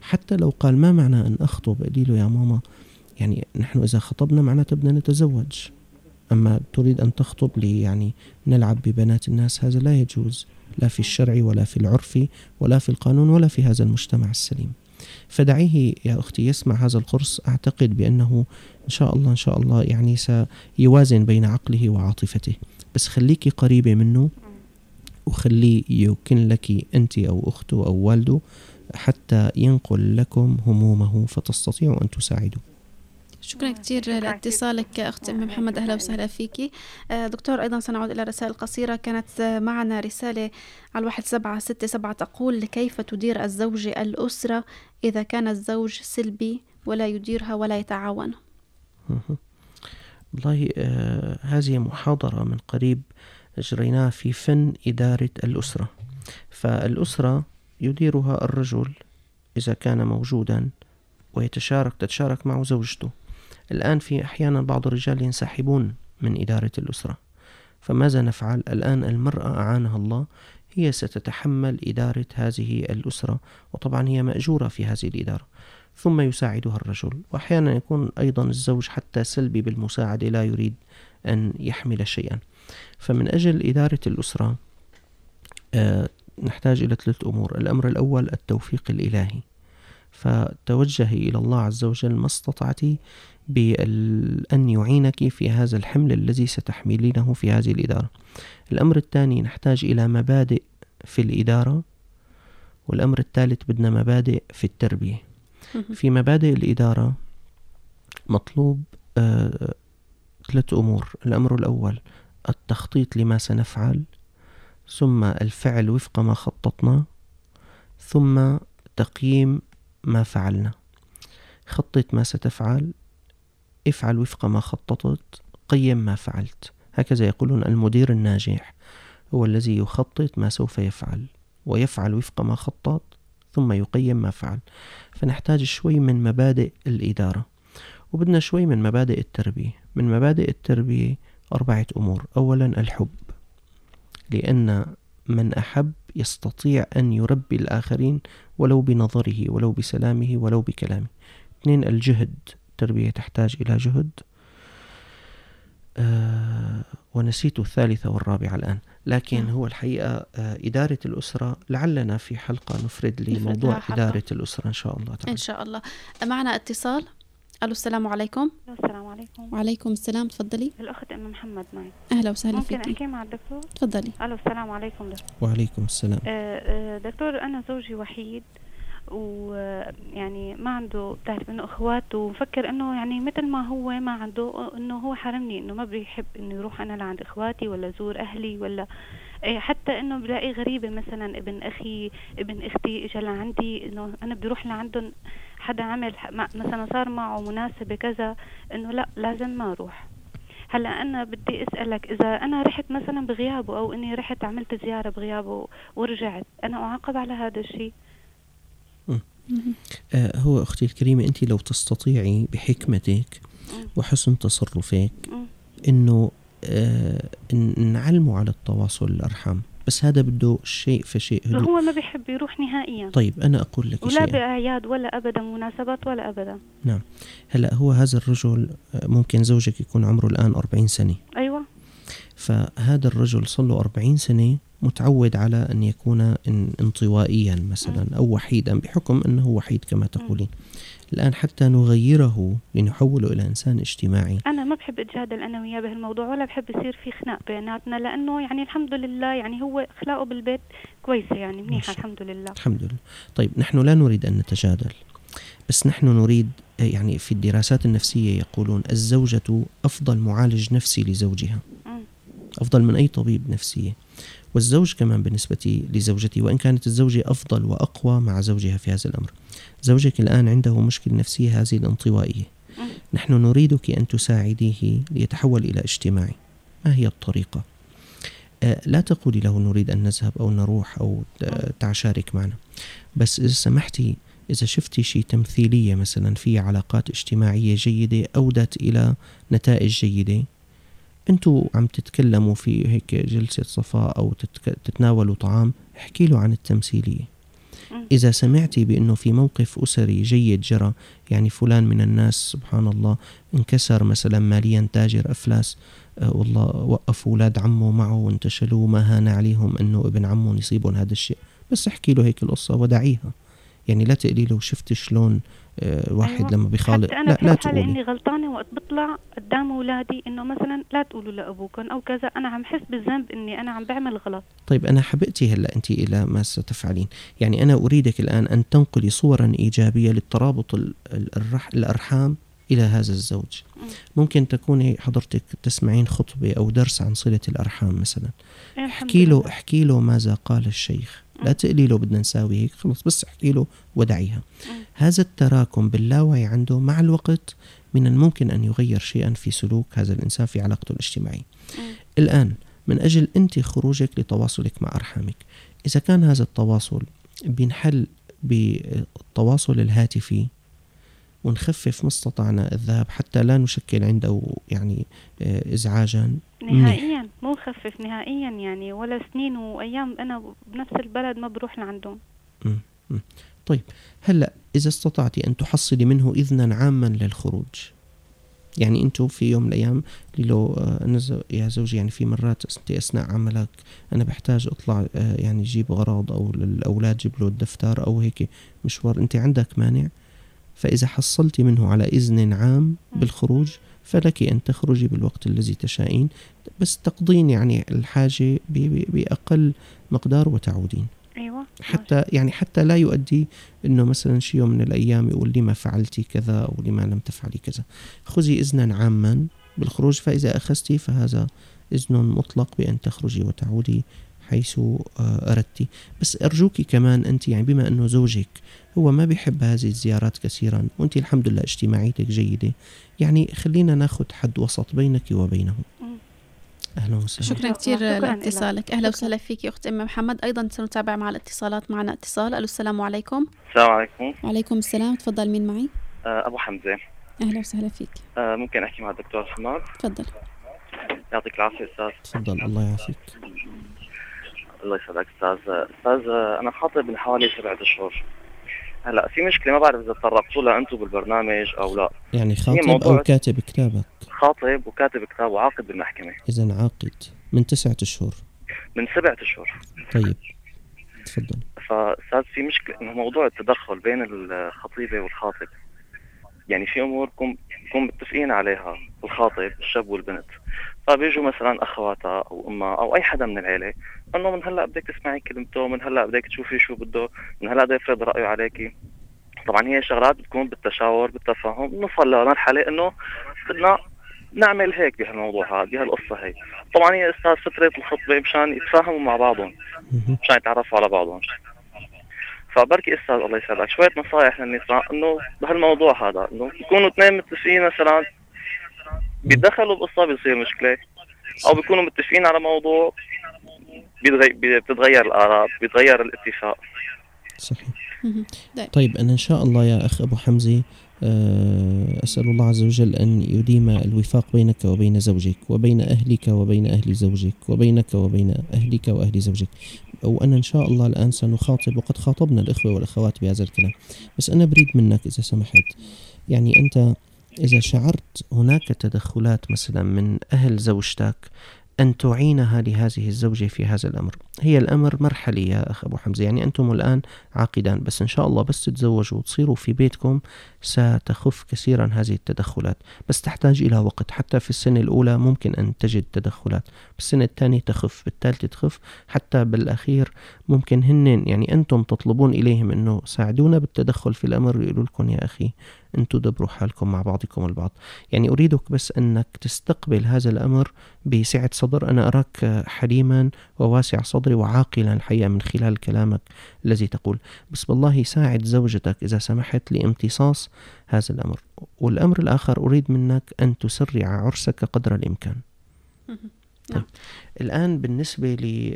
حتى لو قال ما معنى أن أخطب، قولي له يا ماما يعني نحن إذا خطبنا معناته بدنا نتزوج، أما تريد أن تخطب لي يعني نلعب ببنات الناس، هذا لا يجوز، لا في الشرع ولا في العرف ولا في القانون ولا في هذا المجتمع السليم. فدعيه يا أختي يسمع هذا القرص، أعتقد بأنه إن شاء الله يعني سيوازن بين عقله وعاطفته. بس خليكي قريبة منه وخليه يمكن لك أنت أو أخته أو والده حتى ينقل لكم همومه فتستطيعوا أن تساعدوا. شكرا كثير لاتصالك أختي أم محمد، أهلا وسهلا فيكي. دكتور، أيضا سنعود إلى رسائل قصيرة. كانت معنا رسالة على 1767 تقول: كيف تدير الزوج الأسرة إذا كان الزوج سلبي ولا يديرها ولا يتعاون؟ والله هذه محاضرة من قريب أجريناها في فن إدارة الأسرة. فالأسرة يديرها الرجل إذا كان موجودا تتشارك معه زوجته. الآن في أحيانا بعض الرجال ينسحبون من إدارة الأسرة، فماذا نفعل؟ الآن المرأة أعانها الله هي ستتحمل إدارة هذه الأسرة، وطبعا هي مأجورة في هذه الإدارة، ثم يساعدها الرجل. وأحيانا يكون أيضا الزوج حتى سلبي بالمساعدة، لا يريد أن يحمل شيئا. فمن أجل إدارة الأسرة نحتاج إلى 3 أمور. الأمر الأول التوفيق الإلهي، فتوجهي إلى الله عز وجل ما استطعت بأن يعينك في هذا الحمل الذي ستحملينه في هذه الإدارة. الأمر الثاني نحتاج إلى مبادئ في الإدارة، والأمر الثالث بدنا مبادئ في التربية. في مبادئ الإدارة مطلوب 3 أمور. الأمر الأول التخطيط لما سنفعل، ثم الفعل وفق ما خططنا، ثم تقييم ما فعلنا. خطط ما ستفعل، افعل وفق ما خططت، قيم ما فعلت. هكذا يقولون المدير الناجح هو الذي يخطط ما سوف يفعل ويفعل وفق ما خطط ثم يقيم ما فعل. فنحتاج شوي من مبادئ الإدارة، وبدنا شوي من مبادئ التربية. من مبادئ التربية 4 أمور. أولا الحب، لأن من أحب يستطيع أن يربي الآخرين ولو بنظره ولو بسلامه ولو بكلامه. 2 الجهد، التربية تحتاج إلى جهد. ونسيت 3 و4 الآن، لكن هو الحقيقة إدارة الأسرة لعلنا في حلقة نفرد لموضوع إدارة الأسرة إن شاء الله تعالى. إن شاء الله. معنا اتصال. ألو، السلام عليكم. السلام عليكم. وعليكم السلام، تفضلي. الأخت أم محمد معي. أهلا وسهلا فيكي. ممكن أحكي مع الدكتور؟ تفضلي. ألو، السلام عليكم دكتور. وعليكم السلام. دكتور، أنا زوجي وحيد، ويعني ما عنده، بتعرف انه اخوات، وفكر انه يعني مثل ما هو ما عنده، انه هو حرمني، انه ما بيحب انه يروح انا لعند اخواتي ولا زور اهلي، ولا حتى انه بلاقي غريبة مثلا ابن اخي ابن اختي اجى لعندي، انه انا بدي اروح لعندهم، حدا عمل مثلا صار معه مناسبة كذا، انه لا لازم ما اروح. هلا انا بدي اسالك، اذا انا رحت مثلا بغيابه او اني رحت عملت زيارة بغيابه ورجعت، انا اعاقب على هذا الشيء؟ هو أختي الكريمة، أنت لو تستطيعي بحكمتك وحسن تصرفك أنه نعلمه على التواصل الأرحام، بس هذا بده شيء فشيء هدوء. هو ما بيحب يروح نهائيا. طيب أنا أقول لك شيء، ولا بأعياد ولا أبدا مناسبات ولا أبدا. نعم. هلأ هو هذا الرجل ممكن زوجك يكون عمره الآن 40 سنة. أيوة. فهذا الرجل صار له 40 سنة متعود على أن يكون انطوائيا مثلا أو وحيدا، بحكم أنه وحيد كما تقولين. الآن حتى نغيره لنحوله إلى إنسان اجتماعي. أنا ما بحب أتجادل أنا وياه بهالموضوع، ولا بحب يصير في خناق بيناتنا، لأنه يعني الحمد لله يعني هو أخلاقه بالبيت كويسة، يعني منيحة الحمد لله. الحمد لله. طيب نحن لا نريد أن نتجادل، بس نحن نريد، يعني في الدراسات النفسية يقولون الزوجة أفضل معالج نفسي لزوجها، أفضل من أي طبيب نفسية، والزوج كمان بالنسبة لزوجتي، وإن كانت الزوجة أفضل وأقوى مع زوجها في هذا الأمر. زوجك الآن عنده مشكلة نفسية، هذه الانطوائية. نحن نريدك أن تساعديه ليتحول إلى اجتماعي. ما هي الطريقة؟ لا تقولي له نريد أن نذهب أو نروح أو تعشارك معنا، بس إذا سمحتي، إذا شفتي شيء تمثيلية مثلا في علاقات اجتماعية جيدة أودت إلى نتائج جيدة، أنتوا عم تتكلموا في هيك جلسة صفاء أو تتناولوا طعام، احكي له عن التمثيلية. إذا سمعتي بأنه في موقف أسري جيد جرى، يعني فلان من الناس سبحان الله انكسر مثلا ماليا، تاجر أفلاس، والله وقفوا أولاد عمه معه وانتشلوه، ما هان عليهم أنه ابن عمه يصيبهم هذا الشيء، بس احكي له هيك القصة ودعيها. يعني لا تقلي له شفت شلون واحد أيوة. لما بيخالط، حتى أنا لا تقولي تقولي إني غلطانة وقت بطلع قدام أولادي إنه مثلا لا تقولوا لأبوكم أو كذا، أنا عم حس بالذنب إني أنا عم بعمل غلط. طيب أنا حبقتي هلأ أنت إلى ما ستفعلين. يعني أنا أريدك الآن أن تنقلي صورا إيجابية للترابط الأرحام إلى هذا الزوج. ممكن تكوني حضرتك تسمعين خطبة أو درس عن صلة الأرحام مثلا، احكي له ماذا قال الشيخ، لا تقلي له بدنا نساوي هيك خلص، بس احكي له ودعيها. هذا التراكم باللاوعي عنده مع الوقت من الممكن أن يغير شيئا في سلوك هذا الإنسان في علاقته الاجتماعية. الآن من أجل أنت خروجك لتواصلك مع أرحامك، إذا كان هذا التواصل بينحل بالتواصل الهاتفي ونخفف ما استطعنا الذهاب حتى لا نشكل عنده يعني إزعاجا نهائيا، مو خفف نهائيا يعني، ولا سنين وأيام أنا بنفس البلد ما بروح لعندهم. طيب هلأ إذا استطعتي أن تحصلي منه إذنا عاما للخروج، يعني أنتوا في يوم من الأيام له يا زوجي يعني في مرات أثناء عملك أنا بحتاج أطلع يعني جيب غراض أو للأولاد جيب له الدفتر أو هيك مشوار، أنت عندك مانع؟ فإذا حصلتي منه على إذن عام بالخروج فلك أن تخرجي بالوقت الذي تشائين، بس تقضين يعني الحاجة بأقل مقدار وتعودين. أيوة. حتى لا يؤدي إنه مثلا شيء من الأيام يقول لي ما فعلتي كذا أو لما لم تفعلي كذا. خذي إذنا عاما بالخروج، فإذا أخذتي فهذا إذن مطلق بأن تخرجي وتعودي حيث أردتي. بس أرجوكي كمان أنت يعني بما أنه زوجك هو ما بيحب هذه الزيارات كثيرا وأنت الحمد لله اجتماعيتك جيدة، يعني خلينا ناخذ حد وسط بينك وبينه. أهلا وسهلا. شكرا كثير لاتصالك. أهلا وسهلا فيك أخت أم محمد. أيضا سنتابع مع الاتصالات. معنا اتصال. ألو السلام عليكم. السلام عليكم. وعليكم السلام. تفضل مين معي؟ أبو حمزة. أهلا وسهلا فيك. ممكن أحكي مع الدكتور حماد؟ تفضل. يعطيك العافية أستاذ. تفضل الله يعافيك. الله يسعدك أستاذ. أنا خاطب من حوالي 7 أشهر. هلا في مشكلة ما بعرف إذا تطرقتوا لها أنتم بالبرنامج أو لا. يعني خاطب أو كاتب كتابك؟ خاطب وكاتب كتاب وعاقد بالمحكمة. إذن عاقد من 9 أشهر. من 7 أشهر. طيب تفضل. فأستاذ في مشكلة إنه موضوع التدخل بين الخطيبة والخاطب، يعني في أمور بكون متفقين عليها الخاطب الشاب والبنت، فبيجوا مثلا أخواتها أو أمها أو أي حدا من العيلة أنه من هلأ بدك تسمعي كلمته، من هلأ بدك تشوفي شو بده، من هلأ بده يفرض رأيه عليكي. طبعا هي شغلات بتكون بالتشاور بالتفاهم، نوصل لمرحلة إنه بدنا نعمل هيك بهالموضوع هذا بهالقصة هي. طبعا هي أستاذ فترة الخطبة مشان يتفاهموا مع بعضهم، مشان يتعرفوا على بعضهم. فبركي أستاذ الله يسعدك شوية نصائح للنساء إنه بهالموضوع هذا، إنه يكونوا اثنين متفقين مثلا بيدخلوا بقصة بيصير مشكلة، أو بيكونوا متفقين على موضوع بتتغير الآراء، بيتغير الاتفاق. صحيح. طيب أنا إن شاء الله يا أخ أبو حمزة أسأل الله عز وجل أن يديم الوفاق بينك وبين زوجك وبين أهلك وبين أهل زوجك وبينك وبين أهلك وأهل زوجك. وأنا إن شاء الله الآن سنخاطب وقد خاطبنا الإخوة والأخوات بهذا الكلام، بس أنا بريد منك إذا سمحت، يعني أنت إذا شعرت هناك تدخلات مثلا من أهل زوجتك أن تعينها لهذه الزوجة في هذا الأمر. هي الأمر مرحلي يا أخ أبو حمزة، يعني أنتم الآن عاقدان، بس إن شاء الله بس تتزوجوا وتصيروا في بيتكم ستخف كثيرا هذه التدخلات، بس تحتاج إلى وقت. حتى في السنة الأولى ممكن أن تجد تدخلات، بالسنة الثانية تخف، بالثالثة تخف، حتى بالأخير ممكن هنن يعني أنتم تطلبون إليهم أنه ساعدونا بالتدخل في الأمر، يقولوا لكم يا أخي أنتم دبروا حالكم مع بعضكم البعض. يعني أريدك بس أنك تستقبل هذا الأمر بسعة صدر. أنا أراك حليما وواسع صدري وعاقلا الحقيقة من خلال كلامك الذي تقول، بس بالله ساعد زوجتك إذا سمحت لامتصاص هذا الأمر. والأمر الآخر أريد منك أن تسرع عرسك قدر الإمكان. طيب. الآن بالنسبة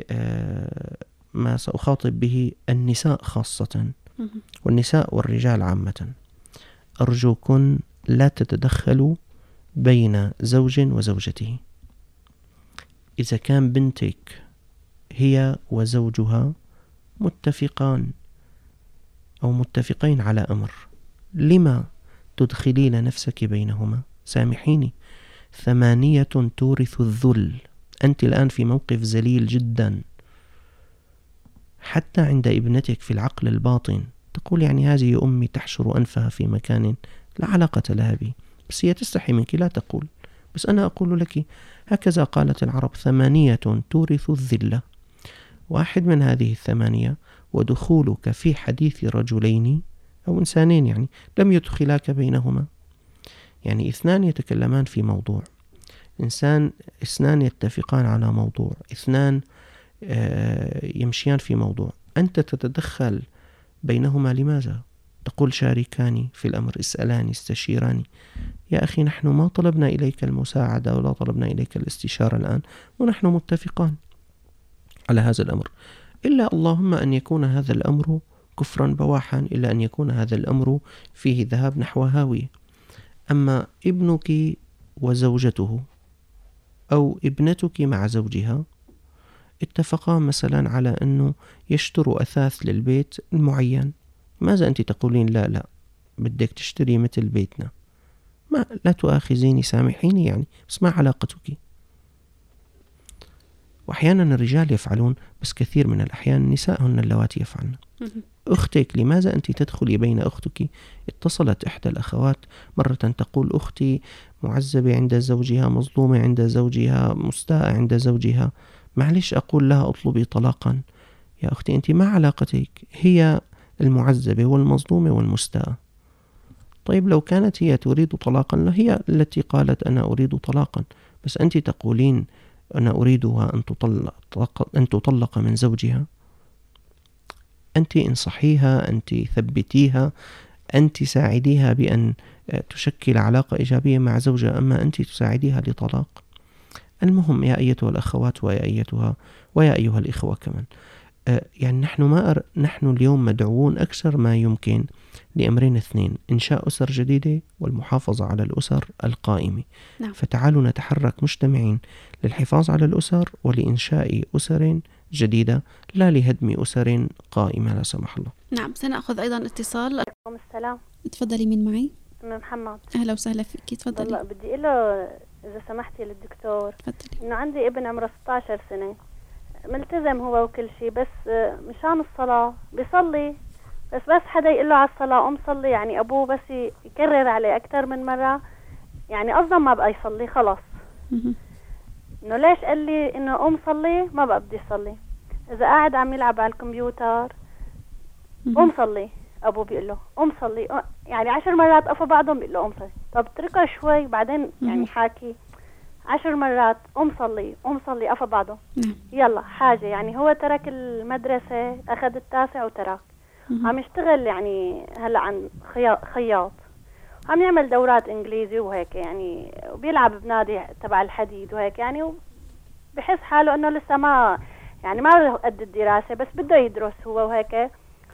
لما سأخاطب به النساء خاصة والنساء والرجال عامة، أرجوكن لا تتدخلوا بين زوج وزوجته. إذا كان بنتك هي وزوجها متفقان أو متفقين على أمر، لما تدخلين نفسك بينهما؟ سامحيني، 8 تورث الذل. أنت الآن في موقف ذليل جدا، حتى عند ابنتك في العقل الباطن تقول يعني هذه أمي تحشر أنفها في مكان لا علاقة لها به، بس هي تستحي منك لا تقول، بس أنا أقول لك هكذا قالت العرب: 8 تورث الذلة. واحد من هذه 8 ودخولك في حديث رجلين أو إنسانين، يعني لم يدخلاك بينهما، يعني 2 يتكلمان في موضوع، 2 يتفقان على موضوع، 2 يمشيان في موضوع، أنت تتدخل بينهما لماذا؟ تقول شاركاني في الأمر، اسألاني، استشيراني. يا أخي نحن ما طلبنا إليك المساعدة ولا طلبنا إليك الاستشارة الآن، ونحن متفقان على هذا الأمر، إلا اللهم أن يكون هذا الأمر كفرا بواحا، إلا أن يكون هذا الأمر فيه ذهاب نحو هاوية. أما ابنك وزوجته أو ابنتك مع زوجها اتفقا مثلا على أنه يشتروا أثاث للبيت المعين، ماذا أنت تقولين لا بدك تشتري مثل بيتنا؟ ما لا تؤاخذيني، سامحيني يعني، بس ما علاقتك؟ وأحيانا الرجال يفعلون، بس كثير من الأحيان النساء هن اللواتي يفعلن. أختك، لماذا أنت تدخلي بين أختك؟ اتصلت إحدى الأخوات مرة تقول أختي معذبة عند زوجها، مظلومة عند زوجها، مستاءة عند زوجها، معلش أقول لها اطلبي طلاقا. يا أختي أنت ما علاقتك، هي المعذبة والمظلومة والمستاءة. طيب لو كانت هي تريد طلاقا، هي التي قالت أنا أريد طلاقا، بس أنت تقولين أنا أريدها أن تطلق من زوجها. أنت انصحيها، أنت ثبتيها، أنت ساعديها بأن تشكل علاقة إيجابية مع زوجها، أما أنت تساعديها لطلاق. المهم يا أيتها الأخوات ويا أيها الإخوة كمان، يعني نحن اليوم مدعوون أكثر ما يمكن لأمرين 2: إنشاء أسر جديدة والمحافظة على الأسر القائمة. نعم. فتعالوا نتحرك مجتمعين للحفاظ على الأسر ولإنشاء أسر جديدة، لا لهدم أسر قائمة لا سمح الله. نعم، سنأخذ أيضا اتصال. عليكم السلام. تفضلي، مين معي؟ أم محمد. أهلا وسهلا فيك، تفضلي. والله بدي أقول له إذا سمحتي للدكتور، تفضلي. إنه عندي ابن عمره 16 سنة، ملتزم هو وكل شيء، بس مشان الصلاة بيصلي، بس حدا يقول له على الصلاة قم صلي، يعني أبوه بس يكرر عليه أكثر من مرة، يعني أصلا ما بقى يصلي خلاص. إنه ليش قال لي إنه قم صلي، ما بقى بدي صلي. إذا قاعد عم يلعب على الكمبيوتر قم صلي، أبوه بيقول له قم صلي، يعني 10 مرات قفوا بعضهم بيقول له قم صلي. طب اتركه شوي، بعدين يعني حاكي 10 مرات قم صلي قم صلي قفوا بعضهم. يلا حاجة، يعني هو ترك المدرسة، أخذ التاسع وترك. عم يشتغل يعني هلا عن خياط، عم يعمل دورات إنجليزي وهيك يعني، وبيلعب بنادي تبع الحديد وهيك يعني، بحس حاله إنه لسه ما يعني ما قد الدراسة، بس بده يدرس هو وهيك،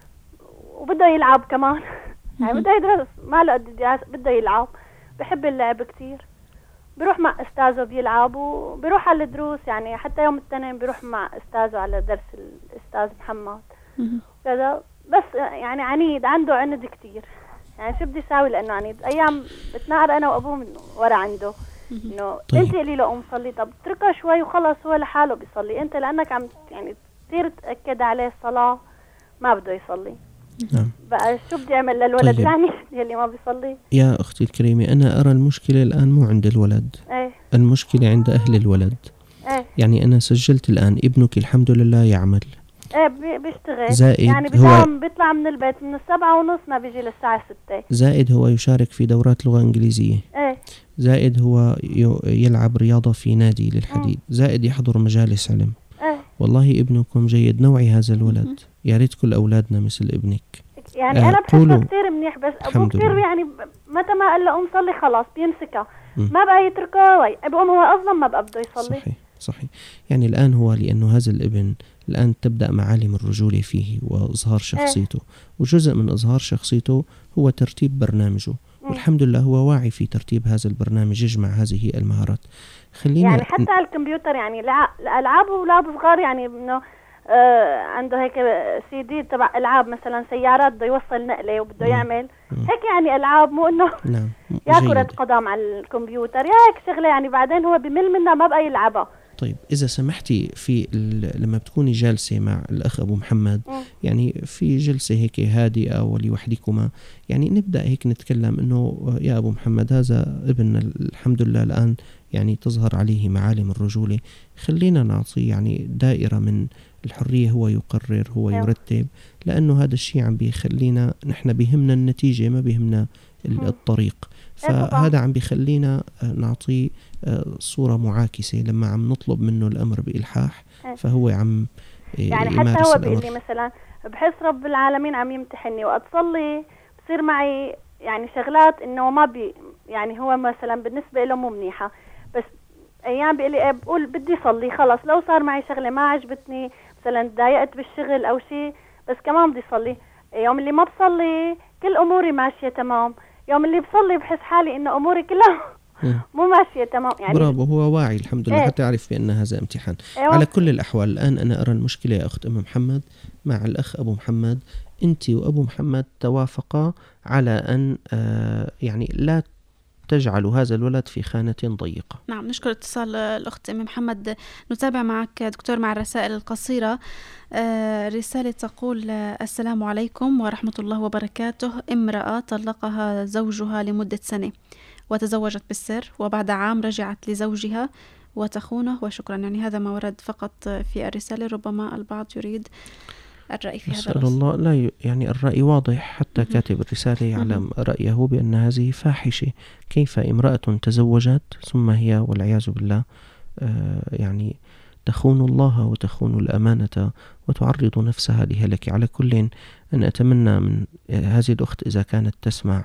وبده يلعب كمان. يعني بده يدرس، ما له قد الدراسة، بده يلعب، بحب اللعب كتير، بيروح مع أستاذه بيلعب، وبيروح على الدروس، يعني حتى يوم الاثنين بيروح مع أستاذه على درس الأستاذ محمد كذا، بس يعني عنيد، عنده عند كتير، يعني شو بدي ساوي لأنه عنيد. أيام بتناقر أنا وأبوه من ورا عنده، إنه طيب. أنت قلي له قوم صلي، طب اتركه شوي وخلص هو لحاله بيصلي، أنت لأنك عم يعني تصير تأكد عليه الصلاة ما بده يصلي. نعم. بقى شو بدي أعمل للولد طيب. يعني يلي ما بيصلي؟ يا أختي الكريمة، أنا أرى المشكلة الآن مو عند الولد، المشكلة عند أهل الولد. يعني أنا سجلت الآن ابنك الحمد لله يعمل، بيشتغل، زائد يعني بيطلع من البيت من 7:30 ما بيجي للساعة 6. زائد هو يشارك في دورات لغة إنجليزية، زائد هو يلعب رياضة في نادي للحديد، زائد يحضر مجالس علم. والله ابنكم جيد، نوعي هذا الولد، يا ريت كل أولادنا مثل ابنك. يعني أنا بحسه كتير منيح، بس أبوه كتير يعني متى ما قال له قوم صلي خلاص بيمسكها، ما بقى يتركه، بقوم هو أصلا ما بقى بده يصلي. صحيح. يعني الآن هو لأنه هذا الابن الآن تبدأ معالم الرجولة فيه وإظهار شخصيته، وجزء من إظهار شخصيته هو ترتيب برنامجه، والحمد لله هو واعي في ترتيب هذا البرنامج، يجمع هذه المهارات. خلينا يعني حتى على الكمبيوتر، يعني الألعاب وأولاد صغار، يعني إنه عنده هيك CD تبع ألعاب مثلا سيارات بده يوصل نقلة وبده يعمل هيك يعني ألعاب، مو إنه نعم يا كرة قدم على الكمبيوتر يا هيك شغلة يعني بعدين هو بمل منها ما بقى يلعبها. طيب إذا سمحتي لما بتكوني جالسة مع الأخ أبو محمد يعني في جلسة هيك هادئة ولوحدكما، يعني نبدأ هيك نتكلم إنه يا أبو محمد هذا ابننا الحمد لله الآن يعني تظهر عليه معالم الرجولة، خلينا نعطيه يعني دائرة من الحرية، هو يقرر هو يرتب، لأنه هذا الشيء عم بيخلينا نحن بيهمنا النتيجة ما بيهمنا الطريق، فهذا عم بيخلينا نعطيه صورة معاكسة لما عم نطلب منه الأمر بإلحاح فهو عم يعني حتى هو بيقول لي مثلا بحس رب العالمين عم يمتحني وأتصلي بصير معي يعني شغلات إنه ما يعني هو مثلا بالنسبة له مو منيحة، بس أيام بيقول لي بقول بدي صلي خلص لو صار معي شغلة ما عجبتني مثلا تضايقت بالشغل أو شيء بس كمان بدي صلي. يوم اللي ما بصلي كل أموري ماشية تمام، يوم اللي بصلي بحس حالي إنه أموري كلها مو ماشية تمام. يعني برافو، هو واعي الحمد لله حتى يعرف بأن هذا امتحان. على كل الأحوال الآن أنا أرى المشكلة يا أخت أم محمد مع الأخ أبو محمد، أنت وأبو محمد توافقا على أن يعني لا تجعلوا هذا الولد في خانة ضيقة. نعم، نشكر اتصال الأخت أم محمد. نتابع معك دكتور مع الرسائل القصيرة. رسالة تقول: السلام عليكم ورحمة الله وبركاته. امرأة طلقها زوجها لمدة سنة وتزوجت بالسر، وبعد عام رجعت لزوجها وتخونه وشكرا. يعني هذا ما ورد فقط في الرسالة، ربما البعض يريد الرأي في هذا. نسأل الله لا يعني الرأي واضح، حتى كاتب الرسالة يعلم رأيه بأن هذه فاحشة. كيف امرأة تزوجت ثم هي والعياذ بالله يعني تخون الله وتخون الأمانة وتعرض نفسها لهلك. على كل أن أتمنى من هذه الأخت إذا كانت تسمع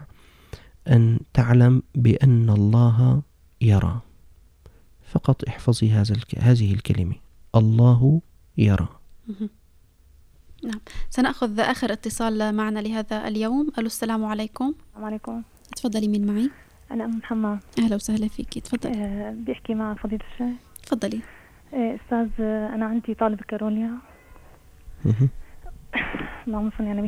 أن تعلم بأن الله يرى، فقط احفظي هذه الكلمة، الله يرى. نعم، سنأخذ آخر اتصال معنا لهذا اليوم. ألو، السلام عليكم. السلام عليكم. تفضلي، مين معي؟ أنا أم محمد. أهلا وسهلا فيكي، تفضلي. بيحكي مع فضيلة الشيخ. تفضلي. أستاذ، أنا عندي طالب كاروليا. اللهم صل على النبي.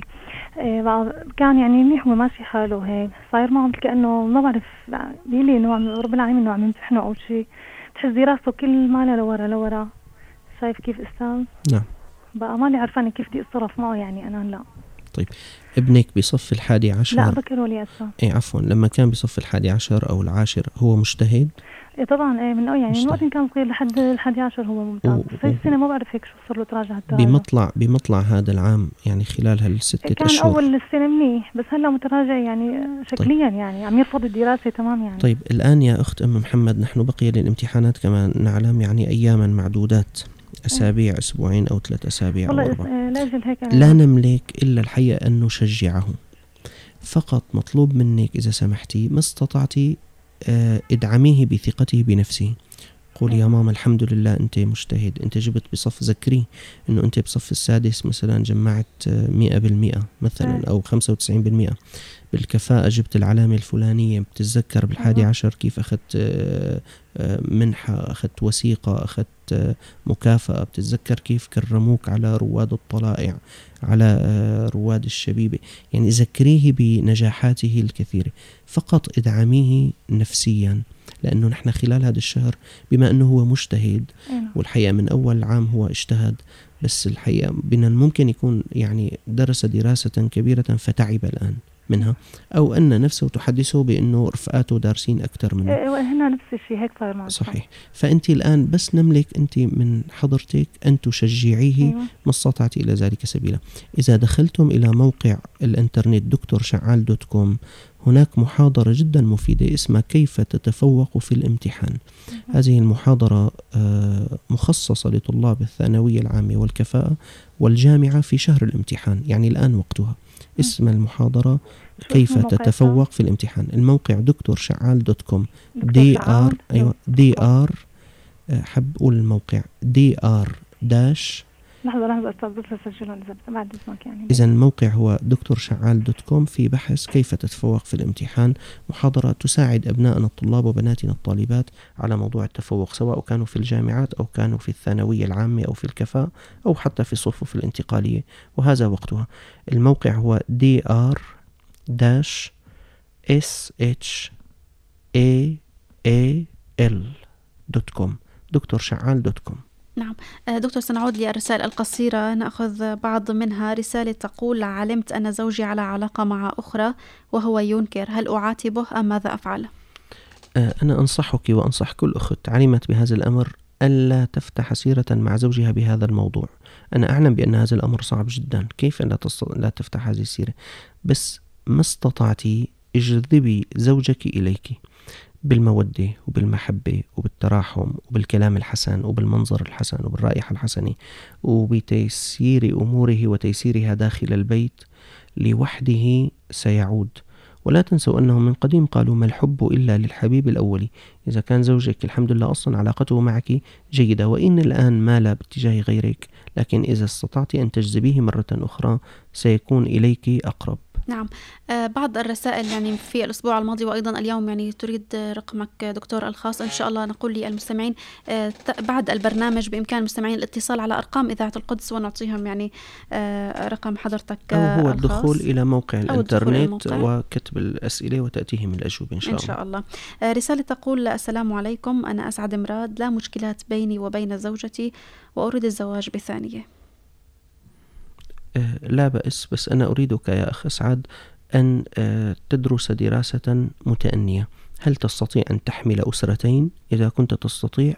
كان يعني منيح وماشي حاله هيك، صاير معه مثل كأنه ما بعرف، بيقولي إنه رب العالمين إنه عم يمتحنه أو شيء، بتحس دراسته كل مالها لورا. شايف كيف أستاذ؟ نعم. بقى مالي عرفاني كيف بدي اتصرف معه، يعني أنا لا. طيب ابنك بصف 11؟ لا، بكالوريا أصلا. عفوا، لما كان بصف 11 أو 10 هو مجتهد؟ طبعا من يعني من وقت كان صغير لحد 11 هو ممتاز. بس هي السنة ما بعرف هيك شو صار له تراجع بمطلع هذا العام يعني خلال هالستة أشهر كان أول السنة منيح، بس هلا متراجع يعني شكليا. طيب. يعني عم يرفض الدراسة تمام يعني. طيب الآن يا أخت أم محمد نحن بقي للامتحانات كما نعلم يعني أياما معدودات، أسابيع، أسبوعين أو 3 أسابيع أو 4. لا نملك إلا الحقيقة أن نشجعه. فقط مطلوب منك إذا سمحتي ما استطعتي ادعميه بثقته بنفسه. قول يا ماما الحمد لله أنت مجتهد، أنت جبت بصف، ذكري أنه أنت بصف السادس مثلا جمعت 100% مثلا أو 95% بالكفاءة، جبت العلامة الفلانية. بتتذكر بال11 كيف أخذت منحة، أخذت وثيقة، أخذت مكافأة. بتتذكر كيف كرموك على رواد الطلائع، على رواد الشبيبة. يعني ذكريه بنجاحاته الكثيرة، فقط ادعميه نفسيا، لأنه نحن خلال هذا الشهر بما أنه هو مجتهد والحقيقة من أول عام هو اجتهد، بس الحقيقة بنا ممكن يكون يعني درس دراسة كبيرة فتعب الآن منها، أو أن نفسه تحدثه بأنه رفقاته دارسين أكثر منه. هنا نفس الشيء هيك صار معه. صحيح. فأنت الآن بس نملك أنت من حضرتك أن تشجعيه ما استطعت إلى ذلك سبيلا. إذا دخلتم إلى موقع الإنترنت drsha'al.com هناك محاضرة جدا مفيدة اسمها كيف تتفوق في الامتحان. هذه المحاضرة مخصصة لطلاب الثانوية العامة والكفاءة والجامعة في شهر الامتحان، يعني الآن وقتها. اسم المحاضرة كيف تتفوق في الامتحان. الموقع drsha'al.com DR حب أقول الموقع DR-SHAAL لحظة أستاذ بس أسجلهم إذا بعد اسمك يعني. إذا الموقع هو دكتورشعال.com. في بحث كيف تتفوق في الامتحان، محاضرة تساعد أبنائنا الطلاب وبناتنا الطالبات على موضوع التفوق، سواء كانوا في الجامعات أو كانوا في الثانوية العامة أو في الكفاءة أو حتى في الصفوف الانتقالية، وهذا وقتها. الموقع هو dr-shaal.com دكتورشعال.com. نعم دكتور، سنعود للرسائل القصيرة، نأخذ بعض منها. رسالة تقول: علمت أن زوجي على علاقة مع أخرى وهو ينكر، هل أعاتبه أم ماذا أفعل؟ أنا أنصحك وأنصح كل أخت علمت بهذا الأمر ألا تفتح سيرة مع زوجها بهذا الموضوع. أنا أعلم بأن هذا الأمر صعب جدا، كيف لا تفتح هذه السيرة؟ بس ما استطعتي اجذبي زوجك إليك بالمودة وبالمحبة وبالتراحم وبالكلام الحسن وبالمنظر الحسن وبالرائحة الحسنة وبتيسير أموره وتيسيرها داخل البيت، لوحده سيعود. ولا تنسوا أنه من قديم قالوا: ما الحب إلا للحبيب الأولي. إذا كان زوجك الحمد لله أصلا علاقته معك جيدة، وإن الآن مال باتجاه غيرك، لكن إذا استطعت أن تجذبيه مرة أخرى سيكون إليك أقرب. نعم بعض الرسائل يعني في الأسبوع الماضي وأيضا اليوم يعني تريد رقمك دكتور الخاص. إن شاء الله نقول للمستمعين بعد البرنامج بإمكان المستمعين الاتصال على أرقام إذاعة القدس ونعطيهم يعني رقم حضرتك أو هو الخاص، الدخول إلى موقع الإنترنت وكتب الأسئلة وتأتيهم الأجوبة إن شاء الله. رسالة تقول: السلام عليكم، أنا أسعد مراد، لا مشكلات بيني وبين زوجتي وأريد الزواج بثانية. لا بأس، بس أنا أريدك يا أخ أسعد أن تدرس دراسة متأنية. هل تستطيع أن تحمل أسرتين؟ إذا كنت تستطيع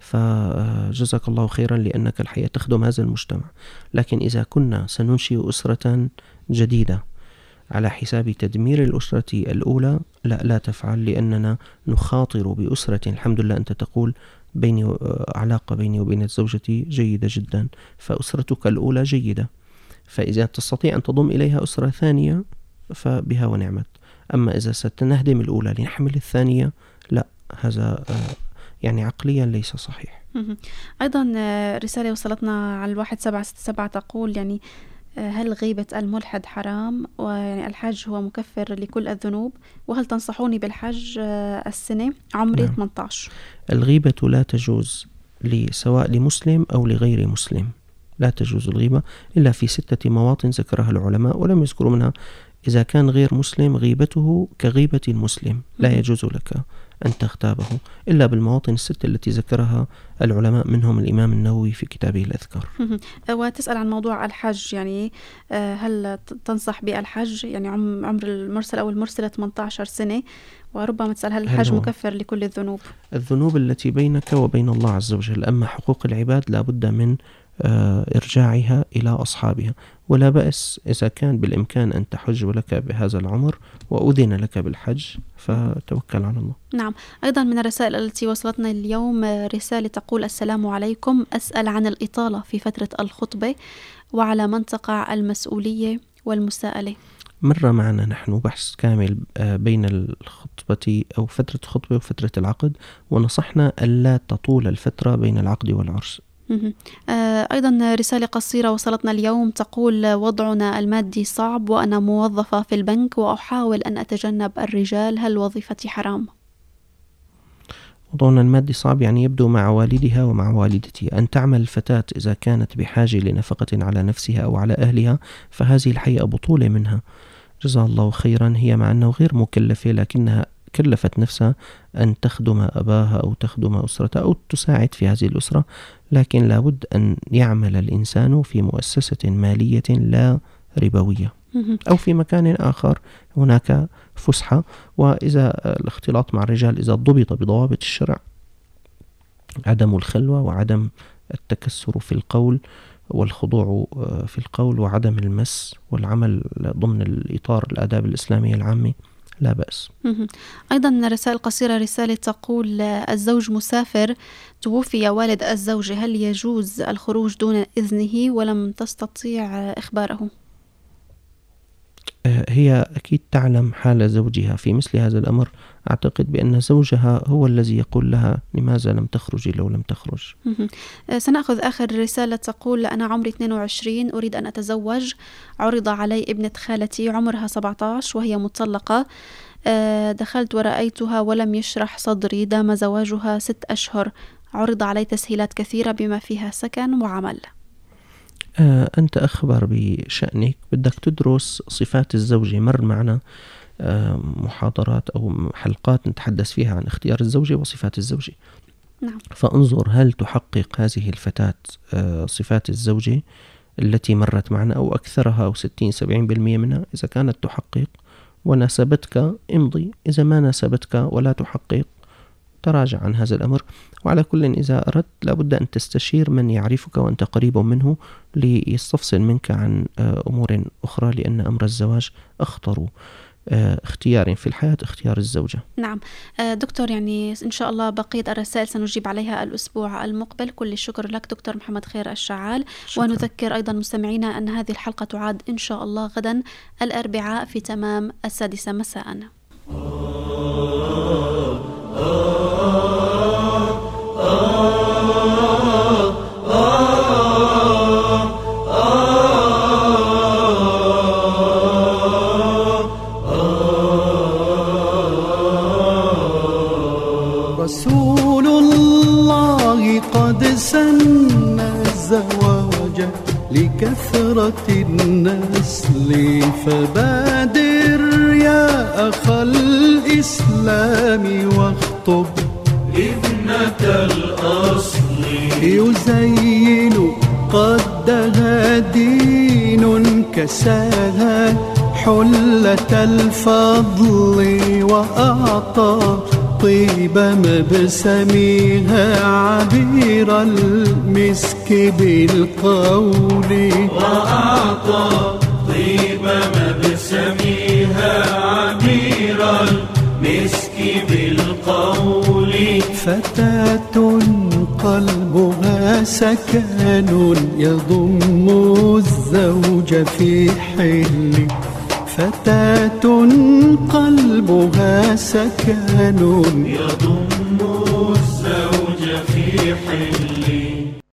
فجزاك الله خيرا، لأنك الحقيقة تخدم هذا المجتمع. لكن إذا كنا سننشئ أسرة جديدة على حساب تدمير الأسرة الأولى، لا تفعل، لأننا نخاطر بأسرة. الحمد لله أنت تقول علاقة بيني وبين زوجتي جيدة جدا، فأسرتك الأولى جيدة، فإذا تستطيع أن تضم إليها أسرة ثانية فبها ونعمت. أما إذا ستنهدم الأولى لنحمل الثانية، لا، هذا يعني عقليا ليس صحيح. أيضا رسالة وصلتنا على 1767 تقول يعني: هل غيبة الملحد حرام؟ ويعني الحج هو مكفر لكل الذنوب، وهل تنصحوني بالحج السنة؟ عمري 18. الغيبة لا تجوز سواء لمسلم أو لغير مسلم، لا تجوز الغيبة إلا في 6 مواطن ذكرها العلماء، ولم يذكروا منها إذا كان غير مسلم غيبته كغيبة المسلم، لا يجوز لك أن تغتابه إلا بالمواطن 6 التي ذكرها العلماء، منهم الإمام النووي في كتابه الأذكار. وتسأل عن موضوع الحج، يعني هل تنصح بالحج؟ يعني عمر المرسل أو المرسلة 18 سنة، وربما تسأل هل الحج مكفر لكل الذنوب؟ الذنوب التي بينك وبين الله عز وجل، أما حقوق العباد لا بد من إرجاعها إلى أصحابها. ولا بأس إذا كان بالإمكان أن تحج ولك بهذا العمر وأذن لك بالحج فتوكل على الله. نعم. أيضا من الرسائل التي وصلتنا اليوم رسالة تقول: السلام عليكم، أسأل عن الإطالة في فترة الخطبة وعلى من تقع المسؤولية والمساءلة. مر معنا نحن بحث كامل بين الخطبة أو فترة الخطبة وفترة العقد، ونصحنا ألا تطول الفترة بين العقد والعرس. أيضا رسالة قصيرة وصلتنا اليوم تقول: وضعنا المادي صعب وأنا موظفة في البنك وأحاول أن أتجنب الرجال، هل وظيفتي حرام؟ وضعنا المادي صعب يعني يبدو مع والدها ومع والدتها. أن تعمل الفتاة إذا كانت بحاجة لنفقة على نفسها أو على أهلها فهذه الحقيقة بطولة منها، جزاها الله خيرا. هي مع أنه غير مكلفة لكنها كلفت نفسها أن تخدم أباها أو تخدم أسرتها أو تساعد في هذه الأسرة، لكن لابد أن يعمل الإنسان في مؤسسة مالية لا ربوية أو في مكان آخر هناك فسحة. وإذا الاختلاط مع الرجال إذا ضبط بضوابط الشرع، عدم الخلوة وعدم التكسر في القول والخضوع في القول وعدم المس والعمل ضمن الإطار الآداب الإسلامية العامة، لا بأس. أيضا رسالة قصيرة، رسالة تقول: الزوج مسافر، توفي والد الزوجة، هل يجوز الخروج دون إذنه ولم تستطيع إخباره؟ هي أكيد تعلم حال زوجها في مثل هذا الأمر، أعتقد بأن زوجها هو الذي يقول لها لماذا لم تخرجي لو لم تخرج. سنأخذ آخر رسالة تقول: أنا عمري 22، أريد أن أتزوج، عرض علي ابنة خالتي عمرها 17 وهي مطلقة، دخلت ورأيتها ولم يشرح صدري، دام زواجها 6 أشهر، عرض علي تسهيلات كثيرة بما فيها سكن وعمل. أنت أخبر بشأنك، بدك تدرس صفات الزوجة. مر معنا محاضرات أو حلقات نتحدث فيها عن اختيار الزوجة وصفات الزوجة. نعم. فانظر هل تحقق هذه الفتاة صفات الزوجة التي مرت معنا أو أكثرها أو 60-70% منها. إذا كانت تحقق وناسبتك امضي، إذا ما ناسبتك ولا تحقق تراجع عن هذا الأمر. وعلى كل إذا أردت لابد أن تستشير من يعرفك وأنت قريب منه ليستفصل منك عن أمور أخرى، لأن أمر الزواج أخطر اختيار في الحياة اختيار الزوجة. نعم دكتور، يعني إن شاء الله بقية الرسائل سنجيب عليها الأسبوع المقبل. كل الشكر لك دكتور محمد خير الشعال. شكرا. ونذكر أيضا مستمعينا أن هذه الحلقة تعاد إن شاء الله غدا الأربعاء في تمام 6 مساء. رسول الله قد سن الزواج لكثرة النسل، فبادر يا أخ الإسلام واخطب ابنة الأصل، يزين قدها دين كساها حلة الفضل، وأعطى طيب مبسمها عبير المسك بالقول، وأعطى طيب مبسمها عبير المسك بالقول. فتاة قلبها سكن يضم الزوج في حل، فتاة قلبها سكن يضم الزوج في حل.